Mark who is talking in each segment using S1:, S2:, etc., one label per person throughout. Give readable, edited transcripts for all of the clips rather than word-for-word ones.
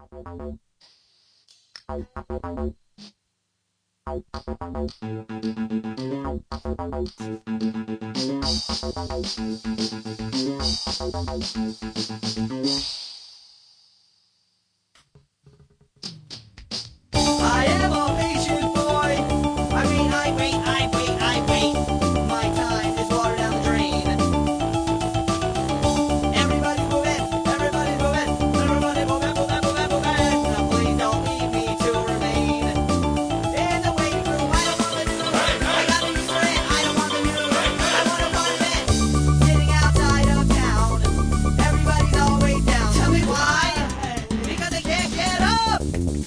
S1: I am a patient boy. I wait. My time is water down the drain. Everybody's moving. Now please don't leave me to remain in the waiting room. I don't want to do it. I got to use it. I don't want to do it. I want to run it. Sitting outside of town. Everybody's always down. Tell me why? Because they can't get up.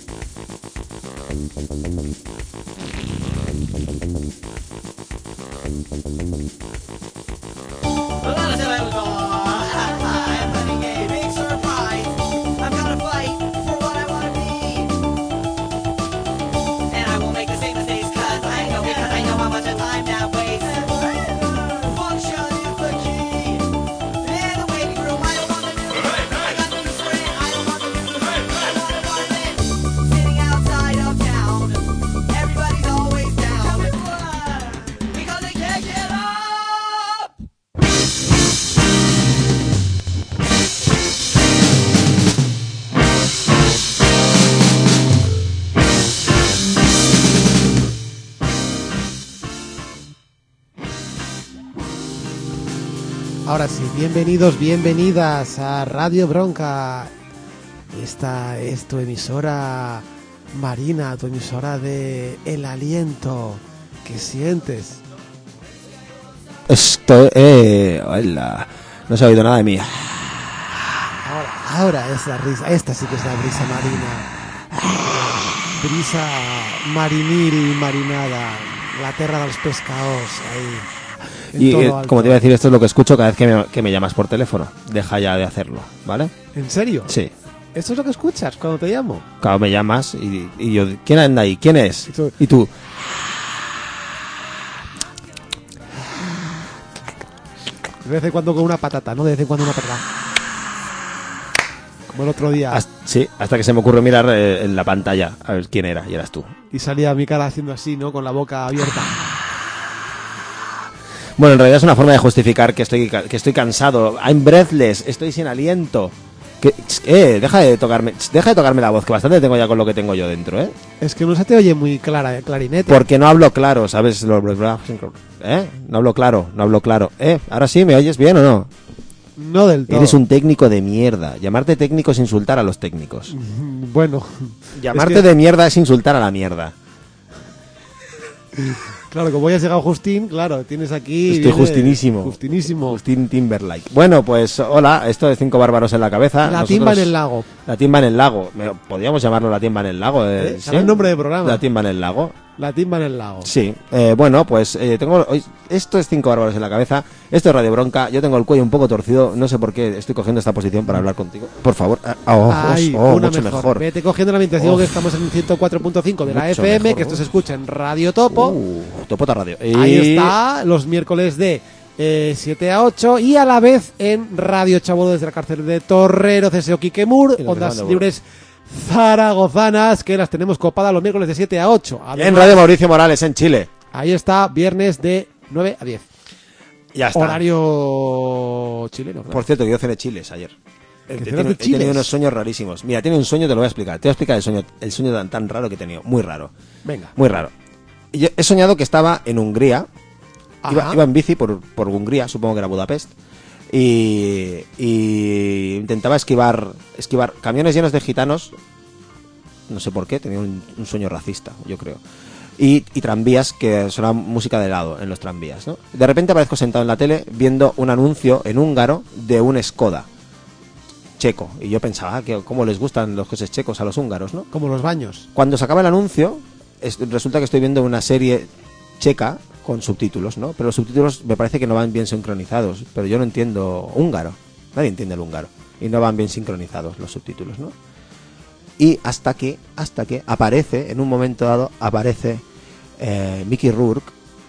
S1: A lot of times I'm having a big surprise. I'm gonna fight for what I wanna be. And I won't make the same mistakes because I know how much time that wastes. Function is the key. In the waiting room, I don't wanna do it. I got no use for it. I don't want to do it. I wanna run it. Sitting outside of town. Everybody's always down. Because they can't get up.
S2: Ahora sí, bienvenidos, bienvenidas a Radio Bronca. Esta es tu emisora marina, tu emisora de el aliento que sientes.
S3: Esto, hola. No se ha oído nada de mí.
S2: Ahora es la risa, esta sí que es la brisa marina. Brisa marinil y marinada, la terra dels pescados ahí. En
S3: Y
S2: todo alto.
S3: como te iba a decir, esto es lo que escucho cada vez que me llamas por teléfono. Deja ya de hacerlo, ¿vale?
S2: ¿En serio?
S3: Sí.
S2: ¿Esto es lo que escuchas cuando te llamo?
S3: Claro, me llamas y yo, ¿quién anda ahí? ¿Quién es?
S2: Y tú-
S3: Y tú,
S2: De vez en cuando con una patata, ¿no? De vez en cuando una patata. Como el otro día.
S3: sí, hasta que se me ocurrió mirar en la pantalla a ver quién era, y eras tú.
S2: Y salía mi cara haciendo así, ¿no? Con la boca abierta.
S3: Bueno, en realidad es una forma de justificar que estoy cansado. I'm breathless, estoy sin aliento. Deja de tocarme la voz, que bastante tengo ya con lo que tengo yo dentro, ¿eh?
S2: Es que no se te oye muy clara, clarinete.
S3: Porque no hablo claro, ¿sabes? No hablo claro. ¿Ahora sí me oyes bien o no?
S2: No del todo.
S3: Eres un técnico de mierda. Llamarte técnico es insultar a los técnicos.
S2: Bueno.
S3: Llamarte
S2: es que,
S3: de mierda es insultar a la mierda.
S2: claro, como ya has llegado Justín, claro, tienes aquí...
S3: Estoy justinísimo.
S2: Justinísimo.
S3: Justin Timberlake. Bueno, pues hola, esto de 5 bárbaros en la cabeza.
S2: La timba en el lago.
S3: La timba en el lago. Podríamos llamarlo la timba en el lago.
S2: ¿Sí? El nombre del programa.
S3: La timba en el lago.
S2: La timba en el lago.
S3: Sí. Bueno, pues tengo hoy. Esto es 5 bárbaros en la cabeza. Esto es Radio Bronca. Yo tengo el cuello un poco torcido. No sé por qué estoy cogiendo esta posición para hablar contigo. Por favor.
S2: Una
S3: mucho mejor.
S2: Vete cogiendo la mientras digo que estamos en 104.5 de la
S3: Mucho
S2: FM,
S3: mejor.
S2: que esto se escucha en Radio Topo.
S3: Topota Radio.
S2: Ahí está, los miércoles de 7 a 8 y a la vez en Radio Chabolo desde la cárcel de Torrero, CSO Quiquemur,
S3: Y lo que
S2: ondas
S3: manda,
S2: libres zaragozanas, que las tenemos copadas los miércoles de 7 a 8. Además,
S3: En Radio Mauricio Morales, en Chile.
S2: ahí está, viernes de 9 a 10.
S3: Ya está.
S2: Horario chileno. Claro.
S3: Por cierto, que yo cené chiles ayer. He
S2: cenaste
S3: tenido
S2: chiles?
S3: unos sueños rarísimos. Mira, tiene un sueño, te lo voy a explicar. Te voy a explicar el sueño tan raro que he tenido. Muy raro.
S2: Venga.
S3: Muy raro. Y yo he soñado que estaba en Hungría.
S2: Ajá.
S3: Iba en bici por Hungría, supongo que era Budapest. Y intentaba esquivar camiones llenos de gitanos. No sé por qué, tenía un sueño racista, yo creo. Y tranvías que sonaba música de helado en los tranvías, ¿no? De repente aparezco sentado en la tele viendo un anuncio en húngaro de un Skoda checo. Y yo pensaba que cómo les gustan los coches checos a los húngaros, ¿no?
S2: Como los baños.
S3: Cuando se acaba el anuncio, resulta que estoy viendo una serie checa con subtítulos, ¿no? Pero los subtítulos me parece que no van bien sincronizados. Pero yo no entiendo húngaro. Nadie entiende el húngaro. Y no van bien sincronizados los subtítulos, ¿no? Y hasta que aparece, en un momento dado, aparece Mickey Rourke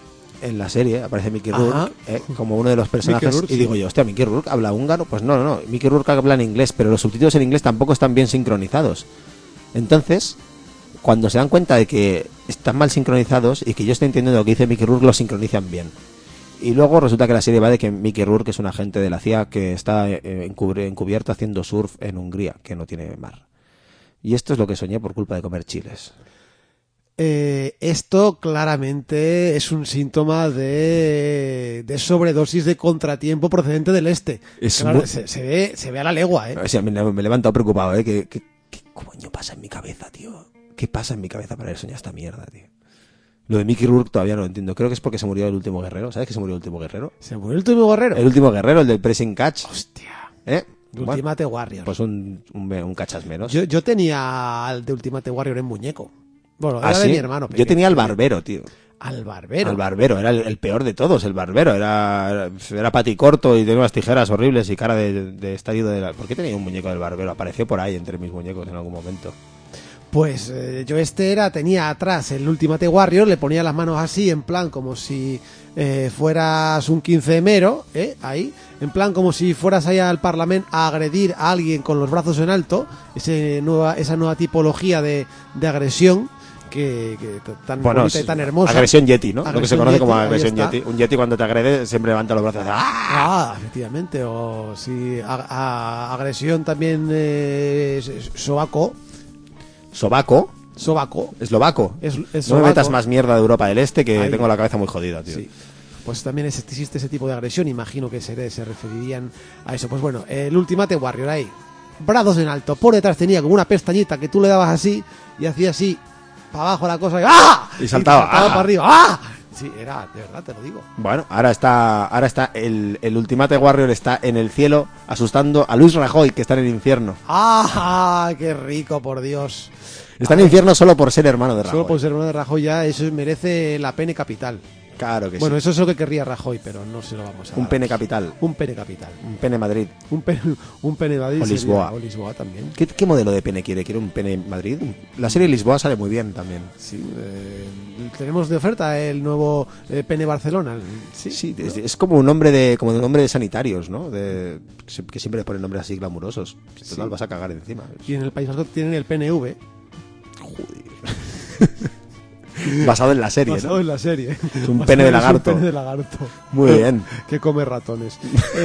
S3: en la serie aparece Mickey
S2: Ajá.
S3: Rourke como uno de los personajes.
S2: Mickey Rourke,
S3: y digo
S2: sí.
S3: yo, hostia, ¿Mickey Rourke habla húngaro? Pues no. Mickey Rourke habla en inglés, pero los subtítulos en inglés tampoco están bien sincronizados. Entonces, cuando se dan cuenta de que están mal sincronizados y que yo estoy entendiendo lo que dice Mickey Rourke, lo sincronizan bien. Y luego resulta que la serie va de que Mickey Rourke es un agente de la CIA que está encubierto haciendo surf en Hungría, que no tiene mar. Y esto es lo que soñé por culpa de comer chiles.
S2: Esto claramente es un síntoma de sobredosis de contratiempo procedente del este.
S3: Es
S2: Claro,
S3: muy-
S2: se ve a la legua, ¿eh?
S3: O sea, me he levantado preocupado, ¿eh? ¿Qué coño pasa en mi cabeza, tío? ¿Qué pasa en mi cabeza para soñar esta mierda, tío? Lo de Mickey Rourke todavía no lo entiendo. Creo que es porque se murió el último guerrero. ¿Sabes que se murió el último guerrero?
S2: ¿Se murió el último guerrero?
S3: El último guerrero, el del Pressing Catch.
S2: Hostia.
S3: ¿Eh?
S2: Ultimate Warrior.
S3: Pues un cachas menos.
S2: Yo tenía al de Ultimate Warrior en muñeco. Bueno, era
S3: ¿Ah,
S2: de
S3: sí?
S2: mi hermano.
S3: Yo tenía al barbero, tío.
S2: Al barbero.
S3: Al barbero, era el peor de todos, el barbero. Era paticorto y tenía unas tijeras horribles y cara de estallido de la... ¿Por qué tenía un muñeco del barbero? Apareció por ahí entre mis muñecos en algún momento.
S2: Pues yo tenía atrás el Ultimate Warrior, le ponía las manos así, en plan como si fueras un 15mero, ahí, en plan como si fueras ahí al Parlamento a agredir a alguien con los brazos en alto, esa nueva tipología de agresión que tan bonita y tan hermosa.
S3: Agresión Yeti, ¿no? Lo que se
S2: Agresión
S3: conoce como
S2: Yeti, ahí
S3: agresión
S2: está.
S3: Yeti. Un Yeti cuando te agrede siempre levanta los brazos y hace ¡ah!
S2: Efectivamente, o si agresión también sobaco,
S3: Sobaco, eslovaco.
S2: es
S3: No me
S2: sobaco.
S3: metas más mierda de Europa del Este que
S2: Ahí.
S3: tengo la cabeza muy jodida, tío.
S2: Sí. Pues también existe ese tipo de agresión, imagino que se referirían a eso. Pues bueno, el Ultimate Warrior ahí, brazos en alto, por detrás tenía como una pestañita que tú le dabas así y hacía así, para abajo la cosa, ¡ah!
S3: Y saltaba, ¡ah!
S2: para arriba, ¡ah! Sí, era, de verdad, te lo digo.
S3: Bueno, ahora está el Ultimate Warrior está en el cielo asustando a Luis Rajoy, que está en el infierno.
S2: ¡Ah! ¡Qué rico, por Dios!
S3: Está en el infierno solo por ser hermano de Rajoy.
S2: Solo por ser hermano de Rajoy ya eso merece la pene capital.
S3: Claro que
S2: Bueno,
S3: sí.
S2: eso es lo que querría Rajoy, pero no se lo vamos a
S3: Un
S2: dar.
S3: pene capital.
S2: Un pene capital.
S3: Un pene Madrid.
S2: Un pene Madrid
S3: O
S2: sería-
S3: Lisboa.
S2: o Lisboa también.
S3: ¿Qué modelo de pene quiere? ¿Quiere un pene Madrid? La serie Lisboa sale muy bien también.
S2: Sí, tenemos de oferta el nuevo pene Barcelona. Sí,
S3: Sí,
S2: ¿no?
S3: es como un nombre de nombre de sanitarios, ¿no? Que siempre le ponen nombres así glamurosos. Total,
S2: Sí.
S3: vas a cagar encima.
S2: Y en el País Vasco tienen el PNV,
S3: Basado en la serie,
S2: basado
S3: ¿no?
S2: en la serie.
S3: Es un
S2: Basado
S3: pene de
S2: en- es
S3: lagarto.
S2: Un pene de lagarto.
S3: Muy bien.
S2: Que come ratones.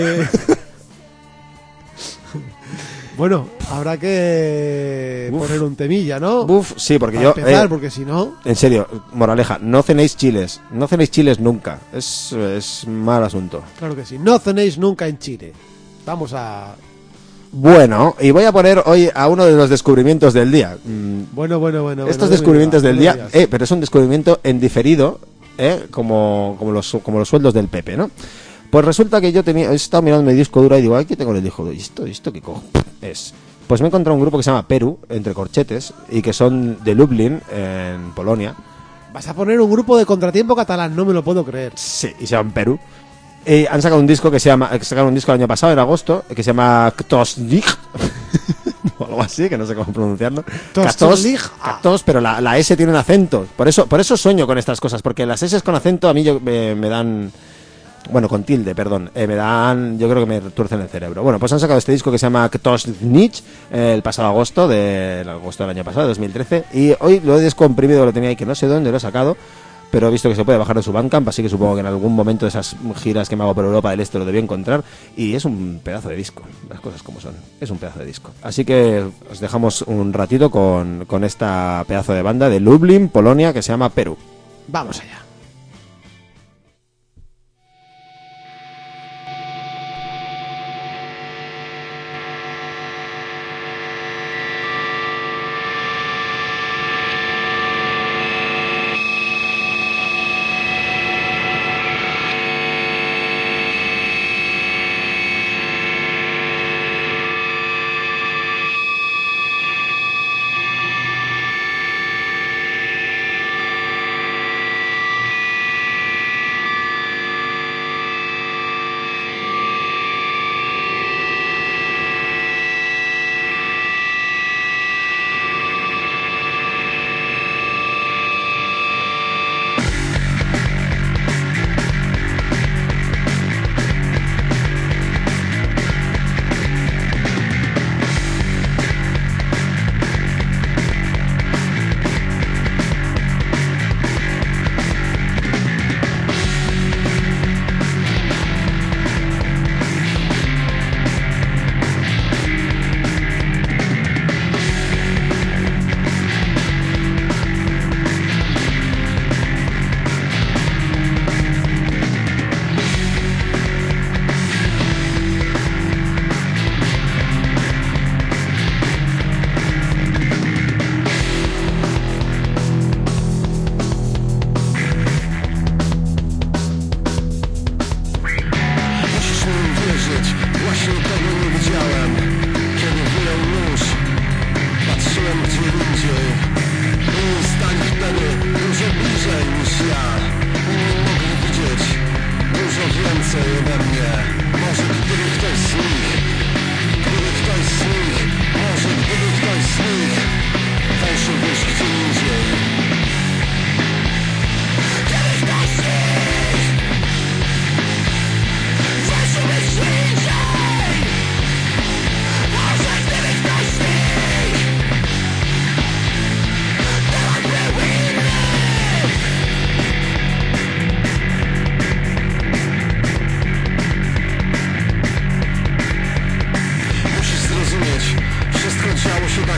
S2: Bueno, habrá que
S3: Uf.
S2: poner un temilla, ¿no?
S3: Buf, sí, porque
S2: Para
S3: yo...
S2: empezar, porque si no...
S3: En serio, moraleja, no cenéis chiles. No cenéis chiles nunca. Es mal asunto.
S2: Claro que sí. No cenéis nunca en Chile. Vamos a...
S3: Bueno, y voy a poner hoy a uno de los descubrimientos del día.
S2: Bueno.
S3: Estos
S2: bueno,
S3: descubrimientos
S2: no
S3: del
S2: me
S3: día,
S2: digas.
S3: pero es un descubrimiento en diferido, como los sueldos del Pepe, ¿no? Pues resulta que he estado mirando mi disco duro y digo, aquí tengo el disco duro. ¿Y esto qué cojo es? Pues me he encontrado un grupo que se llama Perú, entre corchetes, y que son de Lublin, en Polonia.
S2: Vas a poner un grupo de contratiempo catalán, no me lo puedo creer.
S3: Sí, y se llaman Perú. Han sacado un disco sacaron un disco el año pasado, en agosto, que se llama Ktosnik. O algo así, que no sé cómo pronunciarlo.
S2: Ktosnik.
S3: Ktos, pero la S tiene un acento. Por eso sueño con estas cosas, porque las S con acento a mí me dan... Bueno, con tilde, perdón. Me dan... Yo creo que me tuercen el cerebro. Bueno, pues han sacado este disco que se llama Ktosnik el pasado agosto, del año pasado, de 2013. Y hoy lo he descomprimido, lo tenía ahí, que no sé dónde lo he sacado, pero he visto que se puede bajar de su Bandcamp, así que supongo que en algún momento de esas giras que me hago por Europa del Este lo debí encontrar. Y es un pedazo de disco, las cosas como son. Es un pedazo de disco. Así que os dejamos un ratito con esta pedazo de banda de Lublin, Polonia, que se llama Perú.
S2: Vamos allá.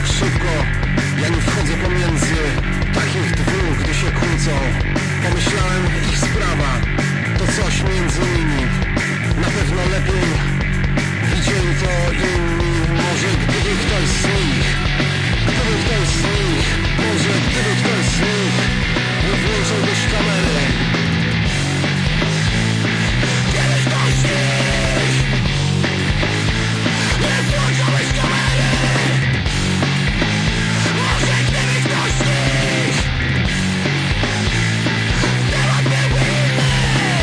S4: tak szybko. Ja nie wchodzę pomiędzy takich dwóch, gdy się kłócą. Pomyślałem, ich sprawa to coś między nimi. Na pewno lepiej widzieli to inni. Może gdyby ktoś z nich, może gdyby ktoś z nich nie włączył też kamery. Gdyby ktoś z nich nie włączyłeś kamery. Może gdyby ktoś z nich temat byłby inny.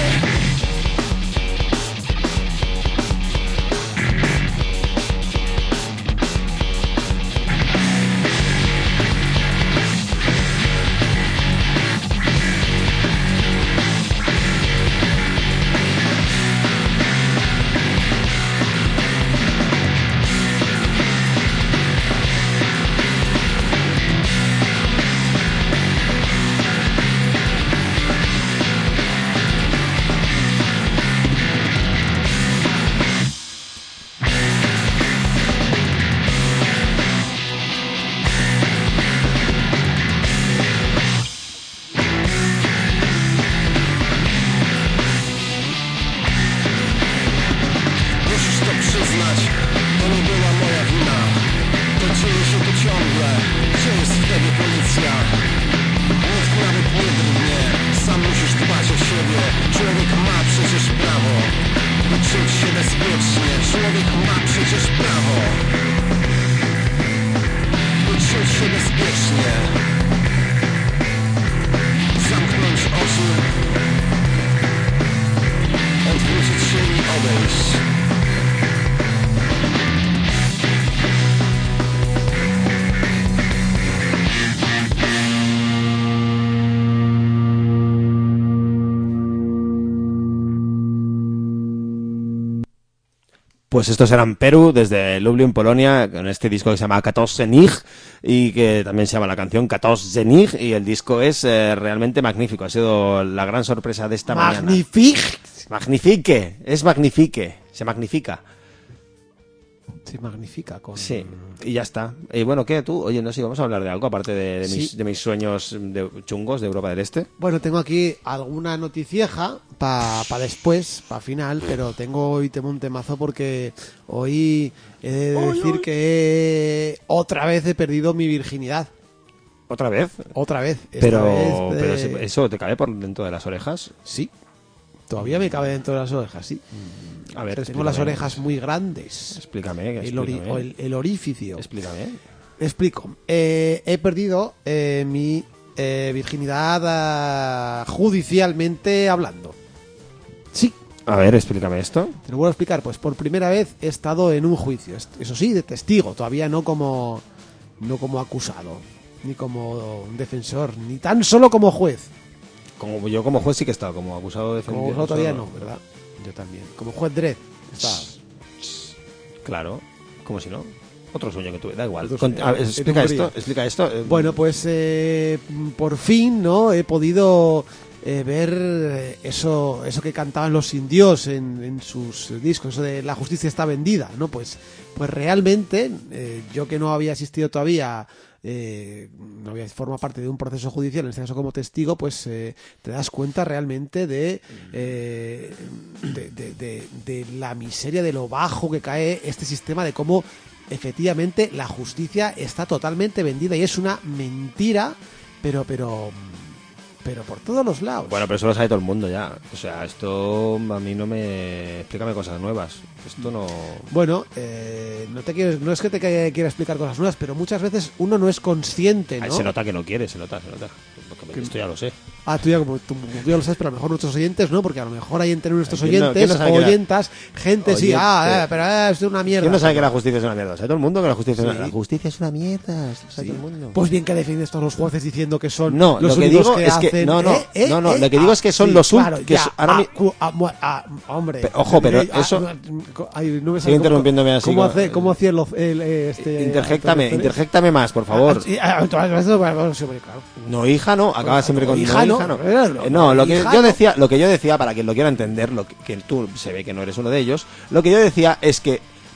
S4: Musisz to przyznać, to nie była moja wina. To dzieje się tu ciągle. Gdzie jest wtedy policja? Nikt nawet nie drgnie. Sam musisz dbać o siebie. Człowiek ma przecież prawo, by czuć się bezpiecznie. Człowiek ma przecież prawo, by czuć się bezpiecznie. Zamknąć oczy, odwrócić się i odejść.
S3: Pues estos eran Perú, desde Lublin, Polonia, con este disco que se llama 14 Nig y que también se llama la canción 14 Nig, y el disco es realmente magnífico. Ha sido la gran sorpresa de esta mañana. Magnifique, es magnifique, se magnifica.
S2: Se magnifica con...
S3: Sí, y ya está. Y bueno, ¿qué tú? Oye, no sé, vamos a hablar de algo aparte de
S2: Sí.
S3: mis sueños chungos de Europa del Este.
S2: Bueno, tengo aquí alguna noticieja para después, para final, pero hoy tengo un temazo porque hoy he de decir que otra vez he perdido mi virginidad.
S3: ¿Otra vez?
S2: Otra vez. Esta
S3: Pero,
S2: vez,
S3: ¿eso te cabe por dentro de las orejas?
S2: Sí. Todavía me cabe dentro de las orejas, sí.
S3: A ver,
S2: Tengo las
S3: explícame.
S2: orejas muy grandes.
S3: Explícame.
S2: El orificio.
S3: Explícame.
S2: Explico. He perdido mi virginidad judicialmente hablando. Sí.
S3: A ver, explícame esto.
S2: Te lo vuelvo a explicar. Pues por primera vez he estado en un juicio. Eso sí, de testigo. Todavía no como acusado. Ni como defensor. Ni tan solo como juez.
S3: Como yo como juez sí que he estado, como acusado de
S2: Como vosotros todavía no, ¿verdad? Yo también. Como juez Dredd. Estaba.
S3: Claro, como si no. Otro sueño que tuve, da igual.
S2: Otro sueño.
S3: A ver, explica
S2: En
S3: esto,
S2: Hungría.
S3: explica esto.
S2: Bueno, pues por fin, ¿no? He podido ver eso que cantaban los indios en sus discos, eso de la justicia está vendida, ¿no? Pues realmente, yo que no había asistido todavía, no había formado parte de un proceso judicial, en este caso como testigo, pues te das cuenta realmente de la miseria, de lo bajo que cae este sistema, de cómo efectivamente la justicia está totalmente vendida y es una mentira, pero por todos los lados.
S3: Bueno, pero eso lo sabe todo el mundo ya. O sea, esto a mí no me... Explícame cosas nuevas. Esto no...
S2: Bueno, no es que te quiera explicar cosas nuevas, pero muchas veces uno no es consciente,
S3: Ay,
S2: ¿no?
S3: se nota que no quiere, se nota. Porque esto ya lo sé.
S2: Ah, tú ya lo sabes, pero a lo mejor nuestros oyentes no, porque a lo mejor hay entre nuestros
S3: ¿Quién no
S2: oyentes
S3: sabe
S2: o
S3: que la-
S2: oyentas, gente sí,
S3: Oyente.
S2: pero es una mierda.
S3: ¿Quién no sabe que la justicia es una mierda? ¿Sabe todo el mundo que la justicia
S2: Sí.
S3: es una... La justicia es una mierda, sabe
S2: Sí.
S3: todo el mundo.
S2: Pues bien que defiendes todos los jueces diciendo que son
S3: No,
S2: los
S3: lo que
S2: únicos
S3: digo
S2: que
S3: es que-
S2: hacen...
S3: no, lo que digo es que son los
S2: claro,
S3: que
S2: ya,
S3: son- ahora
S2: hombre.
S3: Ojo, pero eso-
S2: Ay, no me
S3: Sigue interrumpiéndome así,
S2: ¿Cómo
S3: como-
S2: cómo hacía
S3: Interjéctame más, por favor.
S2: Claro.
S3: No, hija, no, acaba siempre con
S2: hija,
S3: no,
S2: no.
S3: hija, no.
S2: No,
S3: No, lo que
S2: hija,
S3: yo
S2: no.
S3: decía, para quien lo quiera entender, que tú se ve que no eres uno de ellos, lo que yo decía es que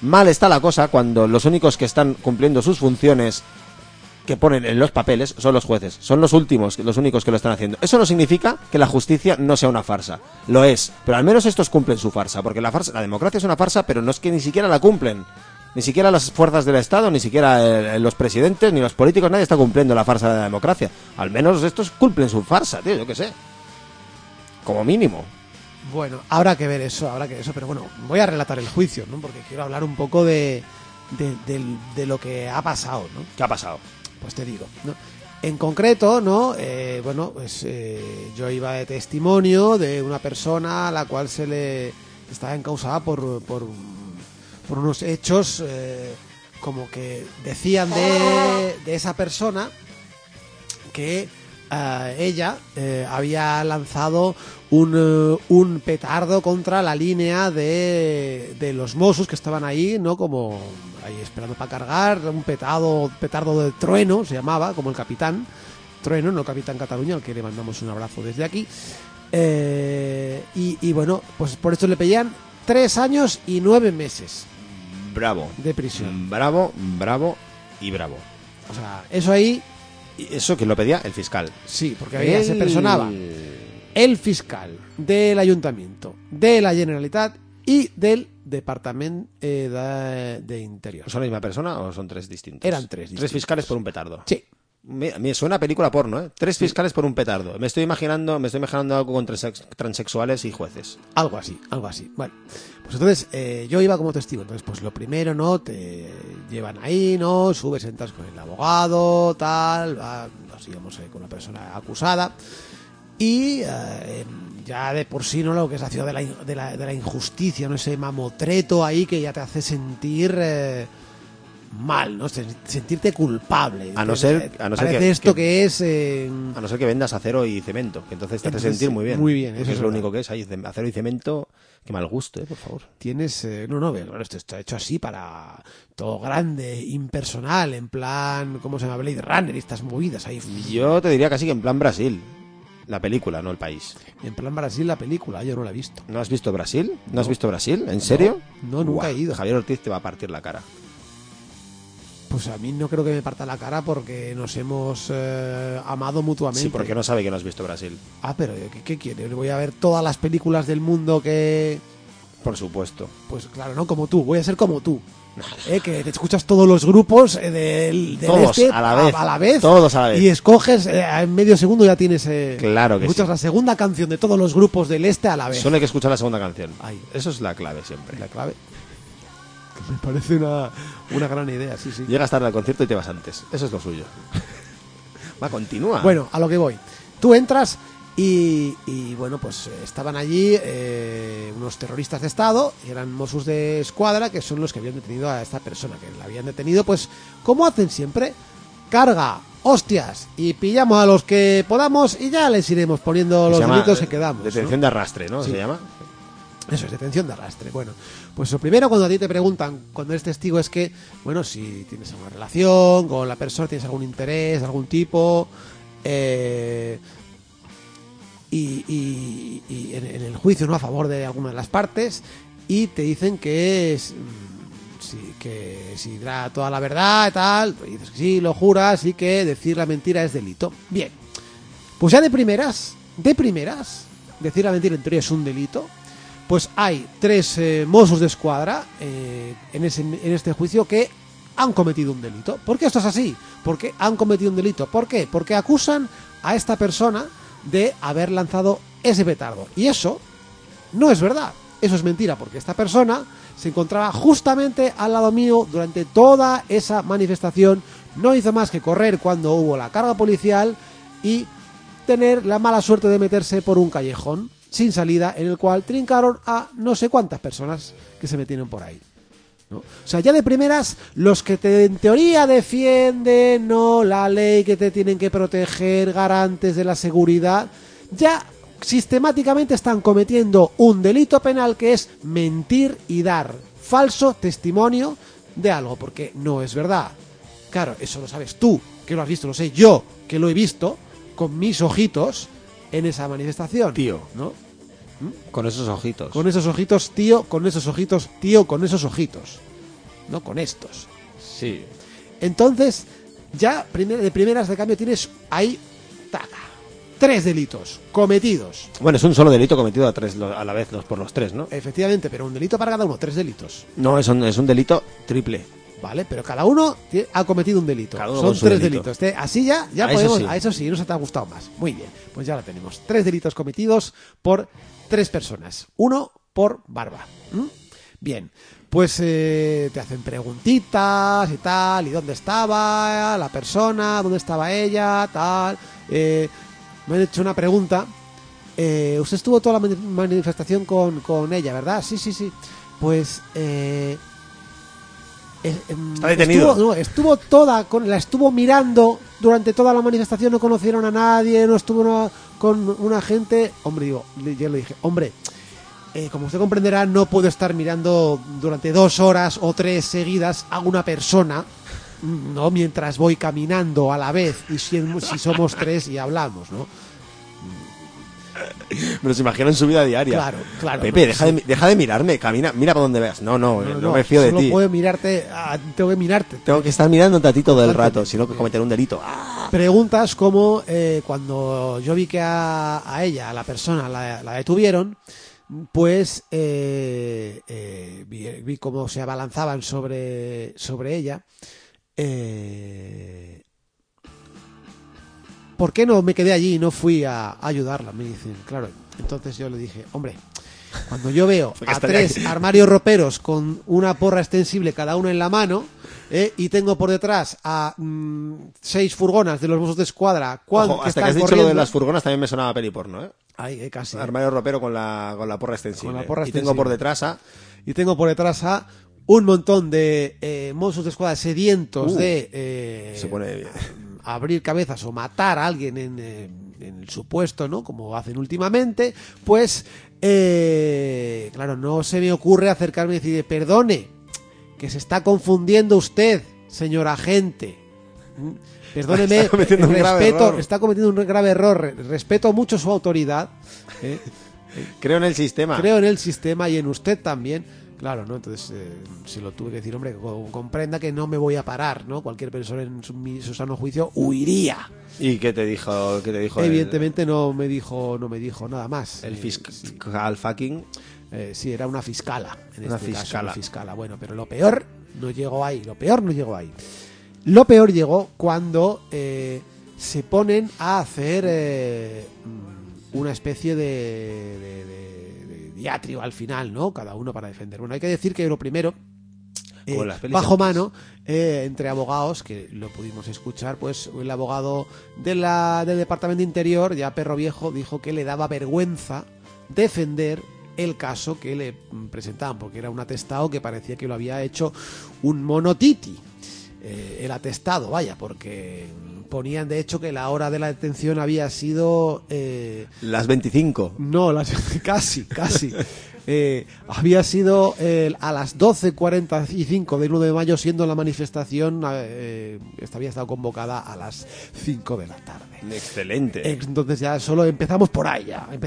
S3: Mal está la cosa cuando los únicos que están cumpliendo sus funciones que ponen en los papeles son los jueces. Son los únicos que lo están haciendo. Eso no significa que la justicia no sea una farsa. Lo es, pero al menos estos cumplen su farsa, porque la democracia es una farsa, pero no es que ni siquiera la cumplen. Ni siquiera las fuerzas del Estado, ni siquiera los presidentes, ni los políticos, nadie está cumpliendo la farsa de la democracia. Al menos estos cumplen su farsa, tío, yo qué sé. Como mínimo.
S2: Bueno, habrá que ver eso, pero bueno, voy a relatar el juicio, ¿no? Porque quiero hablar un poco de lo que ha pasado, ¿no?
S3: ¿Qué ha pasado?
S2: Pues te digo, ¿no? En concreto, ¿no? Yo iba de testimonio de una persona a la cual se le estaba encausada por unos hechos como que decían de esa persona que ella había lanzado un petardo contra la línea de los Mossos que estaban ahí, ¿no? Como ahí esperando para cargar, un petardo de Trueno, se llamaba, como el Capitán Trueno, no el Capitán Cataluña, al que le mandamos un abrazo desde aquí. Y bueno, pues por esto le pedían 3 años y 9 meses.
S3: Bravo.
S2: De prisión.
S3: Bravo, bravo y bravo.
S2: O sea, eso ahí...
S3: ¿Y eso quién lo pedía? El fiscal.
S2: Sí, porque ahí se personaba el fiscal del Ayuntamiento, de la Generalitat y del Departamento de Interior.
S3: ¿Son la misma persona o son 3 distintos?
S2: Eran 3 distintos.
S3: 3 fiscales por un petardo.
S2: Sí.
S3: Me suena a película porno, ¿eh? 3 fiscales por un petardo. Me estoy imaginando algo con transexuales y jueces.
S2: Algo así. Bueno, pues entonces yo iba como testigo. Entonces, pues lo primero, ¿no? Te llevan ahí, ¿no? Subes, entras con el abogado, tal. Nos íbamos con la persona acusada. Y ya de por sí, ¿no? Lo que es la ciudad de la injusticia, ¿no? Ese mamotreto ahí que ya te hace sentir... mal, ¿no? Sentirte culpable.
S3: A no ser
S2: parece esto que es...
S3: A no ser que vendas acero y cemento, que entonces te hace sentir muy bien.
S2: Muy bien,
S3: eso es lo único que es. Hay acero y cemento, qué mal gusto, por favor.
S2: Tienes... bueno, esto está hecho así para todo grande, impersonal, en plan... ¿Cómo se llama? Blade Runner y estas movidas ahí.
S3: Yo te diría casi que en plan Brasil. La película, no el país.
S2: En plan Brasil la película, yo no la he visto.
S3: ¿No has visto Brasil? ¿No has visto Brasil? ¿En serio?
S2: No, nunca he ido.
S3: Javier Ortiz te va a partir la cara.
S2: Pues a mí no creo que me parta la cara porque nos hemos amado mutuamente.
S3: Sí, porque no sabe que no has visto Brasil.
S2: Ah, pero ¿qué quiere? Voy a ver todas las películas del mundo que...
S3: Por supuesto.
S2: Pues claro, no como tú, voy a ser como tú. Que te escuchas todos los grupos del
S3: todos
S2: este
S3: a la vez.
S2: Todos
S3: a la vez.
S2: Y escoges, en medio segundo ya tienes...
S3: claro que
S2: escuchas
S3: sí.
S2: la segunda canción de todos los grupos del este a la vez.
S3: Solo hay que escuchar la segunda canción.
S2: Ahí.
S3: Eso es la clave siempre.
S2: La clave. Me parece una gran idea, sí.
S3: Llegas tarde al concierto y te vas antes. Eso es lo suyo. Va, continúa.
S2: Bueno, a lo que voy. Tú entras y bueno, pues estaban allí unos terroristas de Estado, y eran Mossos de Escuadra, que son los que habían detenido a esta persona, que la habían detenido, pues, como hacen siempre, carga, hostias, y pillamos a los que podamos y ya les iremos poniendo los delitos que quedamos.
S3: Detención de arrastre, ¿no?
S2: Sí.
S3: ¿Se llama?
S2: Eso es, detención de arrastre. Bueno, pues lo primero cuando a ti te preguntan, cuando eres testigo, es que, bueno, si tienes alguna relación con la persona, tienes algún interés de algún tipo, y en el juicio, ¿no?, a favor de alguna de las partes, y te dicen que si dirá toda la verdad y tal, y dices que sí, lo juras, y que decir la mentira es delito. Bien, pues ya de primeras, decir la mentira en teoría es un delito. Pues hay 3 Mossos de Escuadra en este juicio que han cometido un delito. ¿Por qué esto es así? Porque han cometido un delito. ¿Por qué? Porque acusan a esta persona de haber lanzado ese petardo. Y eso no es verdad. Eso es mentira, porque esta persona se encontraba justamente al lado mío durante toda esa manifestación. No hizo más que correr cuando hubo la carga policial y tener la mala suerte de meterse por un callejón sin salida, en el cual trincaron a no sé cuántas personas que se metieron por ahí, ¿no? O sea, ya de primeras, los que en teoría defienden, no, la ley, que te tienen que proteger, garantes de la seguridad, ya sistemáticamente están cometiendo un delito penal, que es mentir y dar falso testimonio de algo, porque no es verdad. Claro, eso lo sabes tú, que lo has visto, lo sé yo, que lo he visto con mis ojitos en esa manifestación,
S3: tío,
S2: ¿no?
S3: Con esos ojitos.
S2: Con esos ojitos, tío, con esos ojitos, tío, con esos ojitos. ¿no? Con estos.
S3: Sí.
S2: Entonces, ya de primeras de cambio tienes ahí, taca, 3 delitos cometidos.
S3: Bueno, es un solo delito cometido a la vez por los 3, ¿no?
S2: Efectivamente, pero un delito para cada uno, 3 delitos.
S3: No, es un delito triple.
S2: Vale, pero cada uno ha cometido un delito.
S3: Cada uno
S2: Son
S3: con su
S2: 3
S3: delito.
S2: delitos. Así ya
S3: Eso
S2: podemos.
S3: sí.
S2: A eso sí, nos ha gustado más. Muy bien, pues ya lo tenemos. 3 delitos cometidos por 3 personas. 1 por barba. ¿Mm? Bien, pues te hacen preguntitas y tal. ¿Y dónde estaba la persona? ¿Dónde estaba ella? Tal. Me han hecho una pregunta. Usted estuvo toda la manifestación con ella, ¿verdad? Sí. Pues.
S3: Está detenido.
S2: Estuvo toda, la estuvo mirando durante toda la manifestación, no conocieron a nadie, no estuvo con una gente. Hombre, yo le dije, hombre, como usted comprenderá, no puedo estar mirando durante 2 horas o 3 seguidas a una persona, no, mientras voy caminando a la vez y si somos 3 y hablamos, ¿no?
S3: Me los imagino en su vida diaria.
S2: Claro.
S3: Pepe,
S2: no,
S3: deja de mirarme, camina, mira por donde veas. No me fío de
S2: solo
S3: ti.
S2: puedo mirarte, tengo que mirarte.
S3: Tengo que estar mirándote a ti todo el rato, si no que cometer un delito.
S2: Preguntas como cuando yo vi que a ella, a la persona, la detuvieron, pues vi cómo se abalanzaban sobre ella. ¿Por qué no me quedé allí y no fui a ayudarla? Me dicen, claro. Entonces yo le dije, hombre, cuando yo veo a 3 armarios roperos con una porra extensible cada uno en la mano, y tengo por detrás a 6 furgonas de los Mossos de Escuadra,
S3: Ojo, hasta que has dicho lo de las furgonas también me sonaba peliporno, ¿eh?
S2: Ahí, casi.
S3: Armario ropero con la porra extensible.
S2: Con la porra
S3: y tengo por detrás
S2: a un montón de Mossos de Escuadra sedientos de
S3: se pone bien.
S2: Abrir cabezas o matar a alguien en el supuesto, ¿no? Como hacen últimamente, pues claro, no se me ocurre acercarme y decir, perdone, que se está confundiendo usted, señor agente. Perdóneme, está cometiendo un grave error. Respeto mucho su autoridad.
S3: Creo en el sistema.
S2: Creo en el sistema y en usted también. Claro, ¿no? Entonces se lo tuve que decir, hombre, comprenda que no me voy a parar, ¿no? Cualquier persona en su sano juicio huiría.
S3: ¿Y qué te dijo?
S2: Evidentemente no me dijo nada más.
S3: El fiscal fucking.
S2: Sí, era una fiscala.
S3: Una fiscala.
S2: Fiscala. Bueno, pero lo peor no llegó ahí. Lo peor llegó cuando se ponen a hacer una especie de diatriba al final, ¿no? Cada uno para defender. Bueno, hay que decir que lo primero, bajo mano, entre abogados, que lo pudimos escuchar, pues el abogado del Departamento de Interior, ya perro viejo, dijo que le daba vergüenza defender el caso que le presentaban, porque era un atestado que parecía que lo había hecho un monotiti. El atestado, vaya, porque ponían de hecho que la hora de la detención había sido
S3: las 25.
S2: No, casi había sido a las 12:45 del 1 de mayo, siendo la manifestación había estado convocada a las 5 de la tarde.
S3: Excelente.
S2: Entonces ya solo empezamos por ahí.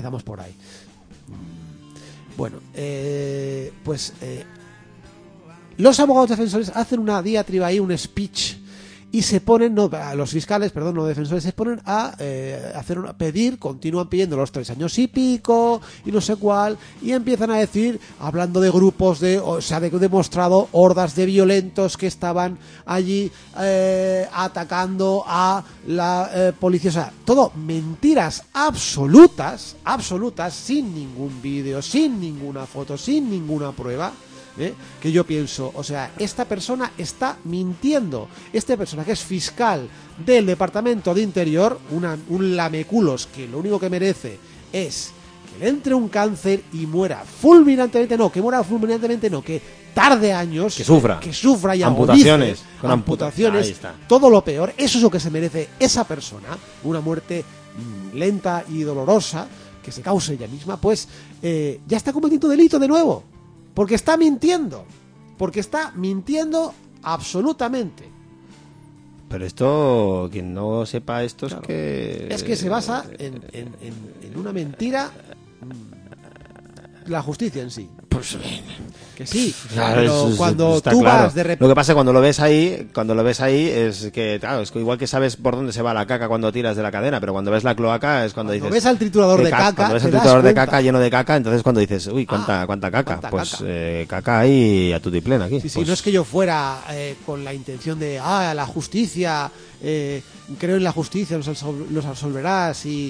S2: Bueno, pues los abogados defensores hacen una diatriba ahí, un speech, y se ponen, los fiscales, perdón, no defensores, se ponen a continúan pidiendo los 3 años y pico, y no sé cuál, y empiezan a decir, hablando de grupos se ha demostrado hordas de violentos que estaban allí atacando a la policía, o sea, todo mentiras absolutas, sin ningún vídeo, sin ninguna foto, sin ninguna prueba. Que yo pienso, o sea, esta persona está mintiendo. Esta persona que es fiscal del Departamento de Interior, un lameculos que lo único que merece es que le entre un cáncer y muera fulminantemente, que tarde años,
S3: que sufra
S2: y
S3: amputaciones,
S2: con amputaciones, todo lo peor. Eso es lo que se merece esa persona, una muerte lenta y dolorosa que se cause ella misma. Pues ya está cometiendo delito de nuevo. Porque está mintiendo absolutamente.
S3: Pero esto, quien no sepa esto, claro,
S2: es que se basa en una mentira, la justicia en sí. Pues que sí.
S3: Claro,
S2: Pero cuando
S3: está
S2: tú
S3: claro.
S2: vas de
S3: Lo
S2: repente...
S3: que pasa cuando lo ves ahí es que, claro, es que igual que sabes por dónde se va la caca cuando tiras de la cadena, pero cuando ves la cloaca es cuando dices...
S2: ves al triturador de caca,
S3: cuando ves
S2: te
S3: al
S2: das
S3: triturador de
S2: cuenta.
S3: caca lleno de caca, entonces cuando dices, uy, cuánta caca.
S2: cuánta
S3: Pues
S2: caca.
S3: caca ahí a tutiplén aquí.
S2: Sí, sí,
S3: Pues,
S2: no es que yo fuera con la intención de, la justicia, creo en la justicia, nos absolverá si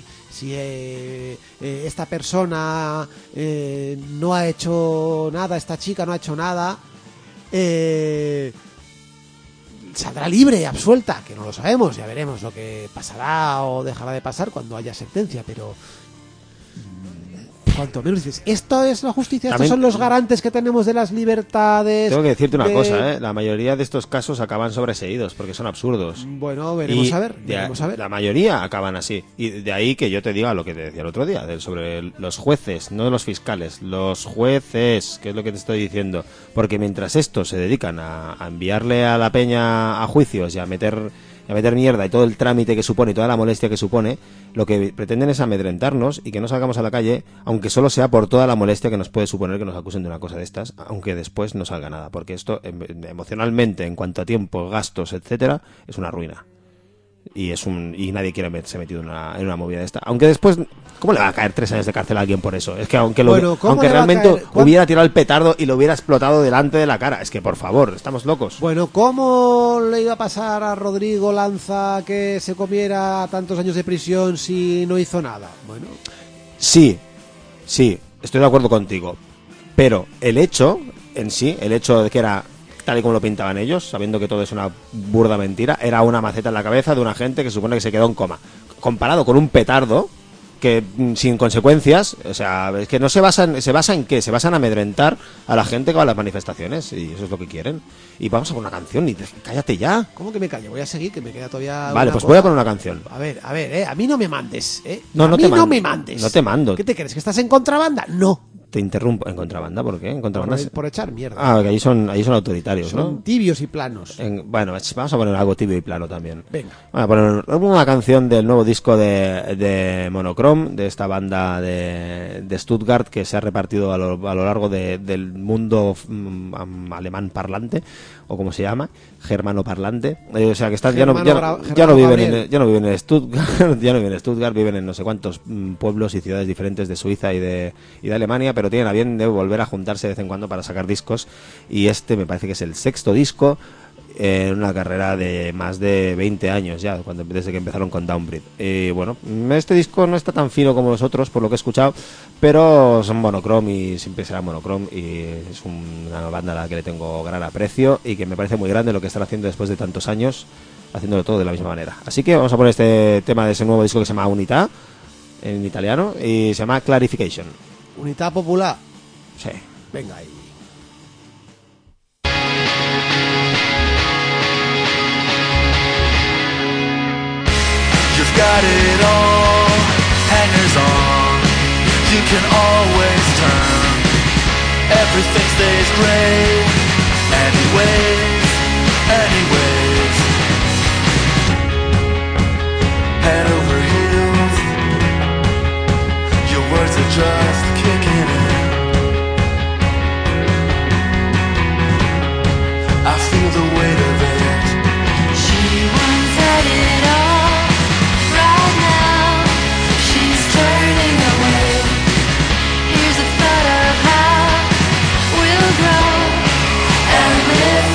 S2: esta persona no ha hecho nada, esta chica no ha hecho nada, saldrá libre, absuelta, que no lo sabemos, ya veremos lo que pasará o dejará de pasar cuando haya sentencia, pero... cuanto menos dices, esto es la justicia, estos
S3: También-
S2: son los garantes que tenemos de las libertades.
S3: Tengo que decirte una
S2: de-
S3: cosa, la mayoría de estos casos acaban sobreseídos porque son absurdos.
S2: Bueno, veremos
S3: Y
S2: a ver,
S3: de-
S2: veremos a ver.
S3: La mayoría acaban así. Y de ahí que yo te diga lo que te decía el otro día, sobre los jueces, no los fiscales, los jueces, que es lo que te estoy diciendo. Porque mientras estos se dedican a enviarle a la peña a juicios y a meter mierda y todo el trámite que supone y toda la molestia que supone, lo que pretenden es amedrentarnos y que no salgamos a la calle, aunque solo sea por toda la molestia que nos puede suponer que nos acusen de una cosa de estas, aunque después no salga nada, porque esto emocionalmente, en cuanto a tiempo, gastos, etcétera, es una ruina. Y nadie quiere verse metido en una movida de esta. Aunque después, ¿cómo le va a caer 3 años de cárcel a alguien por eso? Es que aunque
S2: Bueno, ¿cómo
S3: aunque
S2: le va a
S3: realmente
S2: caer?
S3: hubiera tirado el petardo y lo hubiera explotado delante de la cara, es que por favor, estamos locos.
S2: Bueno, ¿cómo le iba a pasar a Rodrigo Lanza que se comiera tantos años de prisión si no hizo nada? Bueno,
S3: Sí, estoy de acuerdo contigo. Pero el hecho en sí, el hecho de que era tal y como lo pintaban ellos, sabiendo que todo es una burda mentira, era una maceta en la cabeza de una gente que se supone que se quedó en coma. Comparado con un petardo que sin consecuencias, o sea, es que no se basa en qué, se basa en amedrentar a la gente que va a las manifestaciones y eso es lo que quieren. Y vamos a poner una canción y cállate ya.
S2: ¿cómo que me callo? Voy a seguir, que me queda todavía...
S3: Vale,
S2: una
S3: pues
S2: cosa.
S3: voy a poner una canción.
S2: A ver, a mí no me mandes,
S3: No,
S2: a
S3: no
S2: mí
S3: te
S2: no
S3: mando.
S2: me mandes.
S3: No te mando.
S2: ¿Qué te crees, que estás en contrabanda? No,
S3: Te interrumpo. ¿En contrabanda? ¿Por qué? ¿En contrabanda?
S2: por echar mierda.
S3: Ah, que ahí son autoritarios,
S2: Son
S3: ¿no?
S2: tibios y planos.
S3: Bueno, vamos a poner algo tibio y plano también.
S2: Venga.
S3: Vamos a poner una canción del nuevo disco de Monochrome, de esta banda de Stuttgart que se ha repartido a lo largo del mundo alemán parlante, o como se llama, germano parlante. O sea que están, ya no viven en Stuttgart, ya no viven en Stuttgart, viven en no sé cuántos pueblos y ciudades diferentes de Suiza y de Alemania, pero tienen a bien de volver a juntarse de vez en cuando para sacar discos, y este me parece que es el 6º disco en una carrera de más de 20 años ya, desde que empezaron con Downbreed. Y bueno, este disco no está tan fino como los otros, por lo que he escuchado, pero son Monochrome y siempre será Monochrome, y es una banda a la que le tengo gran aprecio y que me parece muy grande lo que están haciendo después de tantos años, haciéndolo todo de la misma manera. Así que vamos a poner este tema de ese nuevo disco que se llama Unità, en italiano, y se llama Clarification.
S2: Unidad Popular.
S3: Sí.
S2: Venga ahí.
S5: You've got it all, hangers on. You can always turn. Everything stays great. Anyways. Head over heels. Your words are just kicking in. I feel the weight of it.
S6: She once had it all. Right now, she's turning away. Here's a thought of how we'll grow and live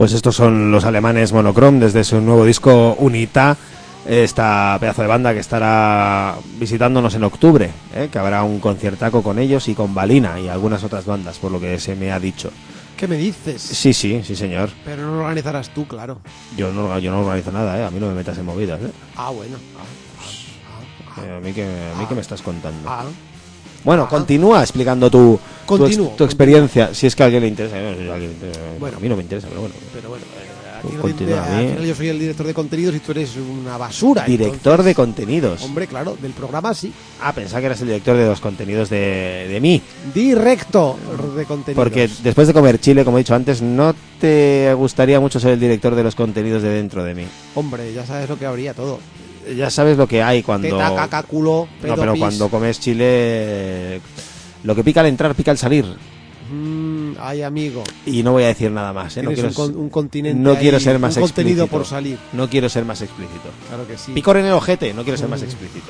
S3: Pues estos son los alemanes Monochrome desde su nuevo disco Unita, esta pedazo de banda que estará visitándonos en octubre, que habrá un conciertaco con ellos y con Balina y algunas otras bandas, por lo que se me ha dicho.
S2: ¿Qué me dices?
S3: Sí, señor.
S2: Pero no lo organizarás tú, claro.
S3: Yo no organizo nada, a mí no me metas en movidas.
S2: Ah, bueno.
S3: A mí que me estás contando.
S2: Bueno,
S3: continúa explicando tu experiencia, si es que a alguien le interesa.
S2: Bueno,
S3: a mí no me interesa, pero bueno.
S2: Pero bueno,
S3: Continúa,
S2: al final yo soy el director de contenidos y tú eres una basura.
S3: Director de contenidos.
S2: Hombre, claro, del programa sí.
S3: Pensaba que eras el director de los contenidos de mí.
S2: Directo de contenidos.
S3: Porque después de comer chile, como he dicho antes, no te gustaría mucho ser el director de los contenidos de dentro de mí.
S2: Hombre, ya sabes lo que habría todo.
S3: Ya sabes lo que hay cuando...
S2: Teta, caca, culo, pedo,
S3: No, pero
S2: pis.
S3: cuando comes chile... Lo que pica al entrar, pica al salir.
S2: Ay, amigo.
S3: Y no voy a decir nada más, ¿eh? No
S2: Tienes
S3: quiero,
S2: un continente
S3: no
S2: ahí,
S3: quiero ser más
S2: un contenido
S3: explícito.
S2: por salir.
S3: No quiero ser más explícito.
S2: Claro que sí.
S3: Picor en el ojete, no quiero ser más explícito.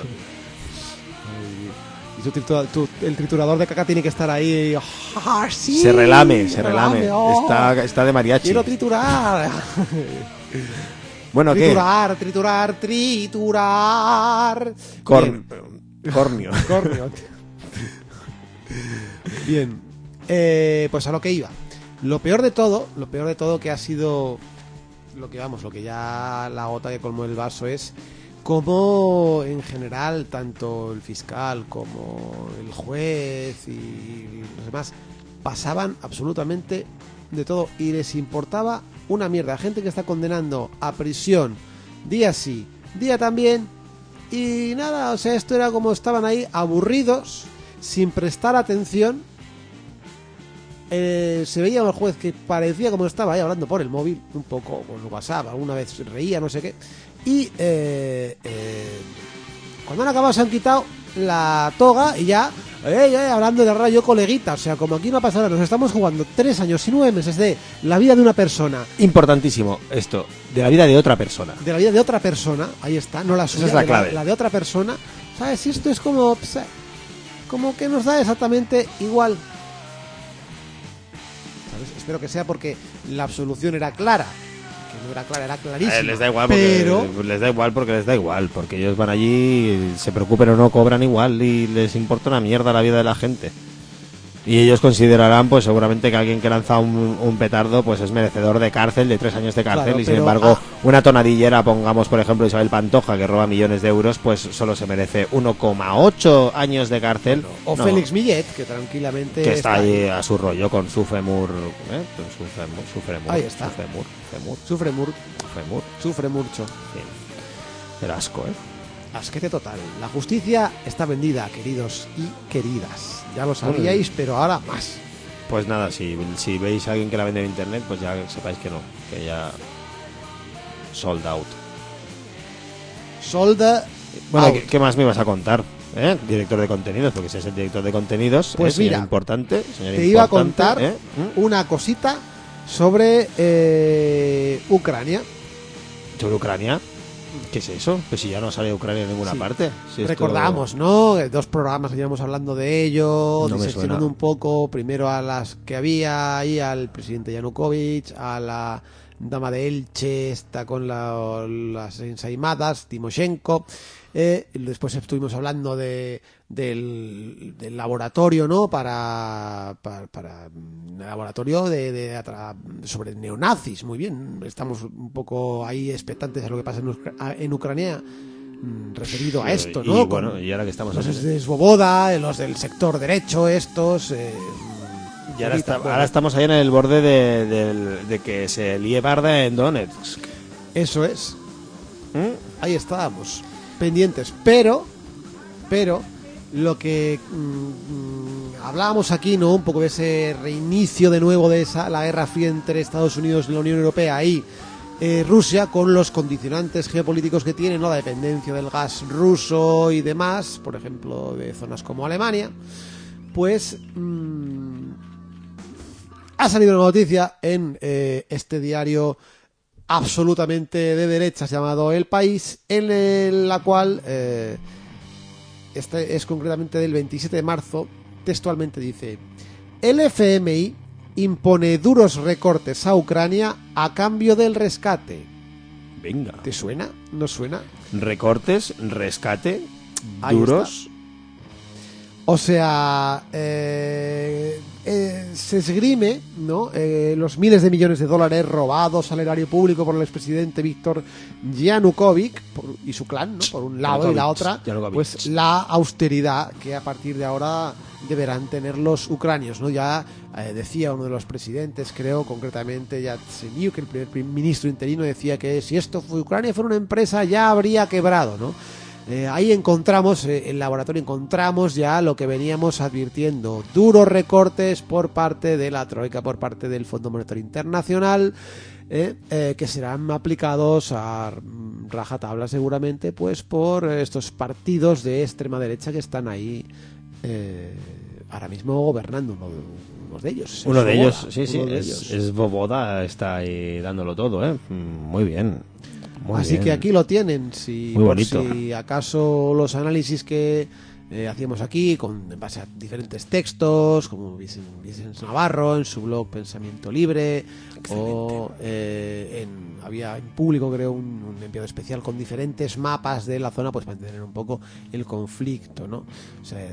S2: Y el triturador de caca tiene que estar ahí. ¡Ah, sí!
S3: Se relame.
S2: Oh,
S3: Está de mariachi.
S2: quiero triturar.
S3: Bueno, ¿qué?
S2: Triturar. Bien.
S3: Cornio.
S2: Cornio. Bien. Pues a lo que iba. Lo peor de todo que ha sido lo que ya la gota que colmó el vaso es cómo en general tanto el fiscal como el juez y los demás pasaban absolutamente de todo y les importaba una mierda. Gente que está condenando a prisión día sí, día también y nada, o sea, esto era como estaban ahí aburridos, sin prestar atención. Se veía al juez que parecía como estaba ahí hablando por el móvil, un poco con WhatsApp, alguna vez reía, no sé qué. Y cuando han acabado se han quitado la toga y ya hablando de rayo coleguita. O sea, como aquí no ha pasado nada, nos estamos jugando 3 años y 9 meses de la vida de una persona.
S3: Importantísimo esto, de la vida de otra persona.
S2: De la vida de otra persona, ahí está, no la suya.
S3: Esa es la clave.
S2: La de otra persona, ¿sabes? Y esto es como que nos da exactamente igual. ¿Sabes? Espero que sea porque la absolución era clara. Que no era clara, era clarísima.
S3: Les da igual porque les da igual, porque ellos van allí, se preocupen o no, cobran igual y les importa una mierda la vida de la gente. Y ellos considerarán, pues seguramente que alguien que lanza un petardo, pues es merecedor de cárcel, de 3 años de cárcel,
S2: Claro,
S3: y sin
S2: pero,
S3: embargo, una tonadillera, pongamos por ejemplo Isabel Pantoja, que roba millones de euros, pues solo se merece 1,8 años de cárcel.
S2: O
S3: No,
S2: Félix Millet, que tranquilamente
S3: que está ahí a su rollo con su femur, con su femur,
S2: Ahí está. Sufre mucho.
S3: El asco,
S2: Asquete total. La justicia está vendida, queridos y queridas. Ya lo sabíais, pero ahora más.
S3: Pues nada, si veis a alguien que la vende en internet, pues ya sepáis que no, que ya sold out. Bueno,
S2: out.
S3: ¿qué más me ibas a contar? Director de contenidos, porque si es el director de contenidos,
S2: Pues
S3: señor
S2: mira,
S3: importante,
S2: te iba a contar una cosita sobre Ucrania.
S3: ¿Sobre Ucrania? ¿Qué es eso? Pues si ya no sale Ucrania en ninguna
S2: Sí.
S3: parte. Si esto-
S2: Recordamos, ¿no? 2 programas que llevamos hablando de ello,
S3: No me
S2: diseccionando
S3: suena.
S2: un poco, primero a las que había ahí, al presidente Yanukovych, a la dama de Elche, está con las ensaimadas, Timoshenko. Después estuvimos hablando del laboratorio, ¿no? Para laboratorio sobre neonazis. Muy bien, estamos un poco ahí expectantes a lo que pasa en Ucrania, referido a esto, ¿no?
S3: Y bueno, y ahora que estamos
S2: Los
S3: en-
S2: de Svoboda, los del sector derecho, estos.
S3: y ahora estamos ahí en el borde de que se líe barda en Donetsk.
S2: Eso es. Ahí estábamos, pendientes. Pero lo que hablábamos aquí, ¿no? Un poco de ese reinicio de nuevo de la guerra fría entre Estados Unidos y la Unión Europea y Rusia, con los condicionantes geopolíticos que tiene, ¿no? La dependencia del gas ruso y demás, por ejemplo, de zonas como Alemania. Pues ha salido una noticia en este diario absolutamente de derechas llamado El País, en la cual este es concretamente del 27 de marzo, textualmente dice: el FMI impone duros recortes a Ucrania a cambio del rescate.
S3: Venga.
S2: ¿Te suena? ¿No suena?
S3: Recortes, rescate,
S2: Ahí
S3: duros.
S2: O sea, se esgrime, ¿no? Los miles de millones de dólares robados al erario público por el expresidente Víctor Yanukovych y su clan, ¿no? Por un lado, y la otra,
S3: Yanukovych.
S2: pues la austeridad que a partir de ahora deberán tener los ucranios, ¿no? Ya decía uno de los presidentes, creo concretamente Yatsenyuk, el primer ministro interino, decía que si Ucrania fuera una empresa ya habría quebrado, ¿no? Ahí encontramos, el laboratorio encontramos ya lo que veníamos advirtiendo, duros recortes por parte de la Troika, por parte del Fondo Monetario Internacional, que serán aplicados a rajatabla seguramente, pues por estos partidos de extrema derecha que están ahí ahora mismo gobernando, uno de ellos.
S3: Uno de ellos,
S2: Svoboda,
S3: sí,
S2: uno de ellos.
S3: es Svoboda, está ahí dándolo todo, ¿eh? Muy bien. Muy
S2: Así
S3: bien.
S2: que aquí lo tienen, si,
S3: Muy
S2: por
S3: bonito.
S2: si acaso los análisis que hacíamos aquí, en base a diferentes textos, como Vicens Navarro en su blog Pensamiento Libre, o había en público, creo, un enviado especial con diferentes mapas de la zona, pues para entender un poco el conflicto, ¿no? O sea,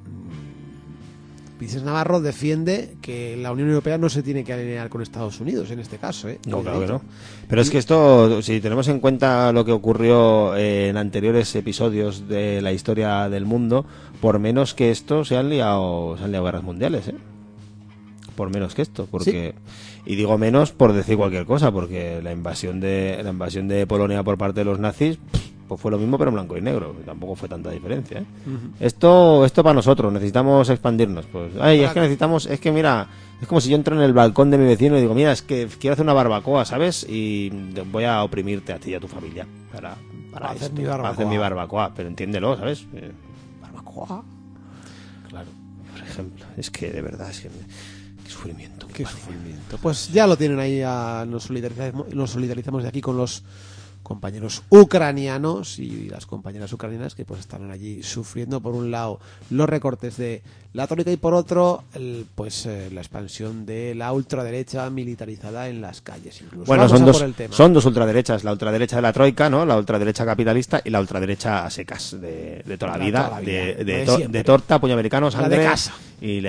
S2: Vicens Navarro defiende que la Unión Europea no se tiene que alinear con Estados Unidos en este caso, ¿eh?
S3: No, claro que no. Pero es que esto, si tenemos en cuenta lo que ocurrió en anteriores episodios de la historia del mundo, por menos que esto se han liado guerras mundiales, ¿eh? Por menos que esto, porque y digo menos por decir cualquier cosa, porque la invasión de Polonia por parte de los nazis, pues fue lo mismo pero en blanco y negro, tampoco fue tanta diferencia, ¿eh? Esto para nosotros, necesitamos expandirnos, pues es que mira, es como si yo entro en el balcón de mi vecino y digo, mira, es que quiero hacer una barbacoa, ¿sabes? Y voy a oprimirte a ti y a tu familia para
S2: hacer
S3: esto,
S2: mi barbacoa.
S3: para hacer mi barbacoa, pero entiéndelo, ¿sabes? Barbacoa, claro, por ejemplo, es que de verdad es que qué sufrimiento.
S2: Qué sufrimiento. Pues ya lo tienen ahí, nos solidarizamos de aquí con los compañeros ucranianos y las compañeras ucranianas que pues están allí sufriendo, por un lado los recortes de la Troika y por otro la expansión de la ultraderecha militarizada en las calles. Incluso.
S3: Bueno,
S2: Vamos
S3: son
S2: a por el tema.
S3: dos ultraderechas, la ultraderecha de la Troika, ¿no? La ultraderecha capitalista y la ultraderecha a secas de toda la
S2: De
S3: vida,
S2: toda la vida,
S3: de
S2: lo de siempre.
S3: torta, puño americano,
S2: La
S3: sangre
S2: de casa.
S3: y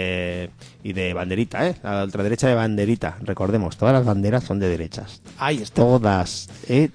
S3: de banderita, ¿eh? La ultraderecha de banderita. Recordemos, todas las banderas son de derechas.
S2: Ahí está.
S3: Todas,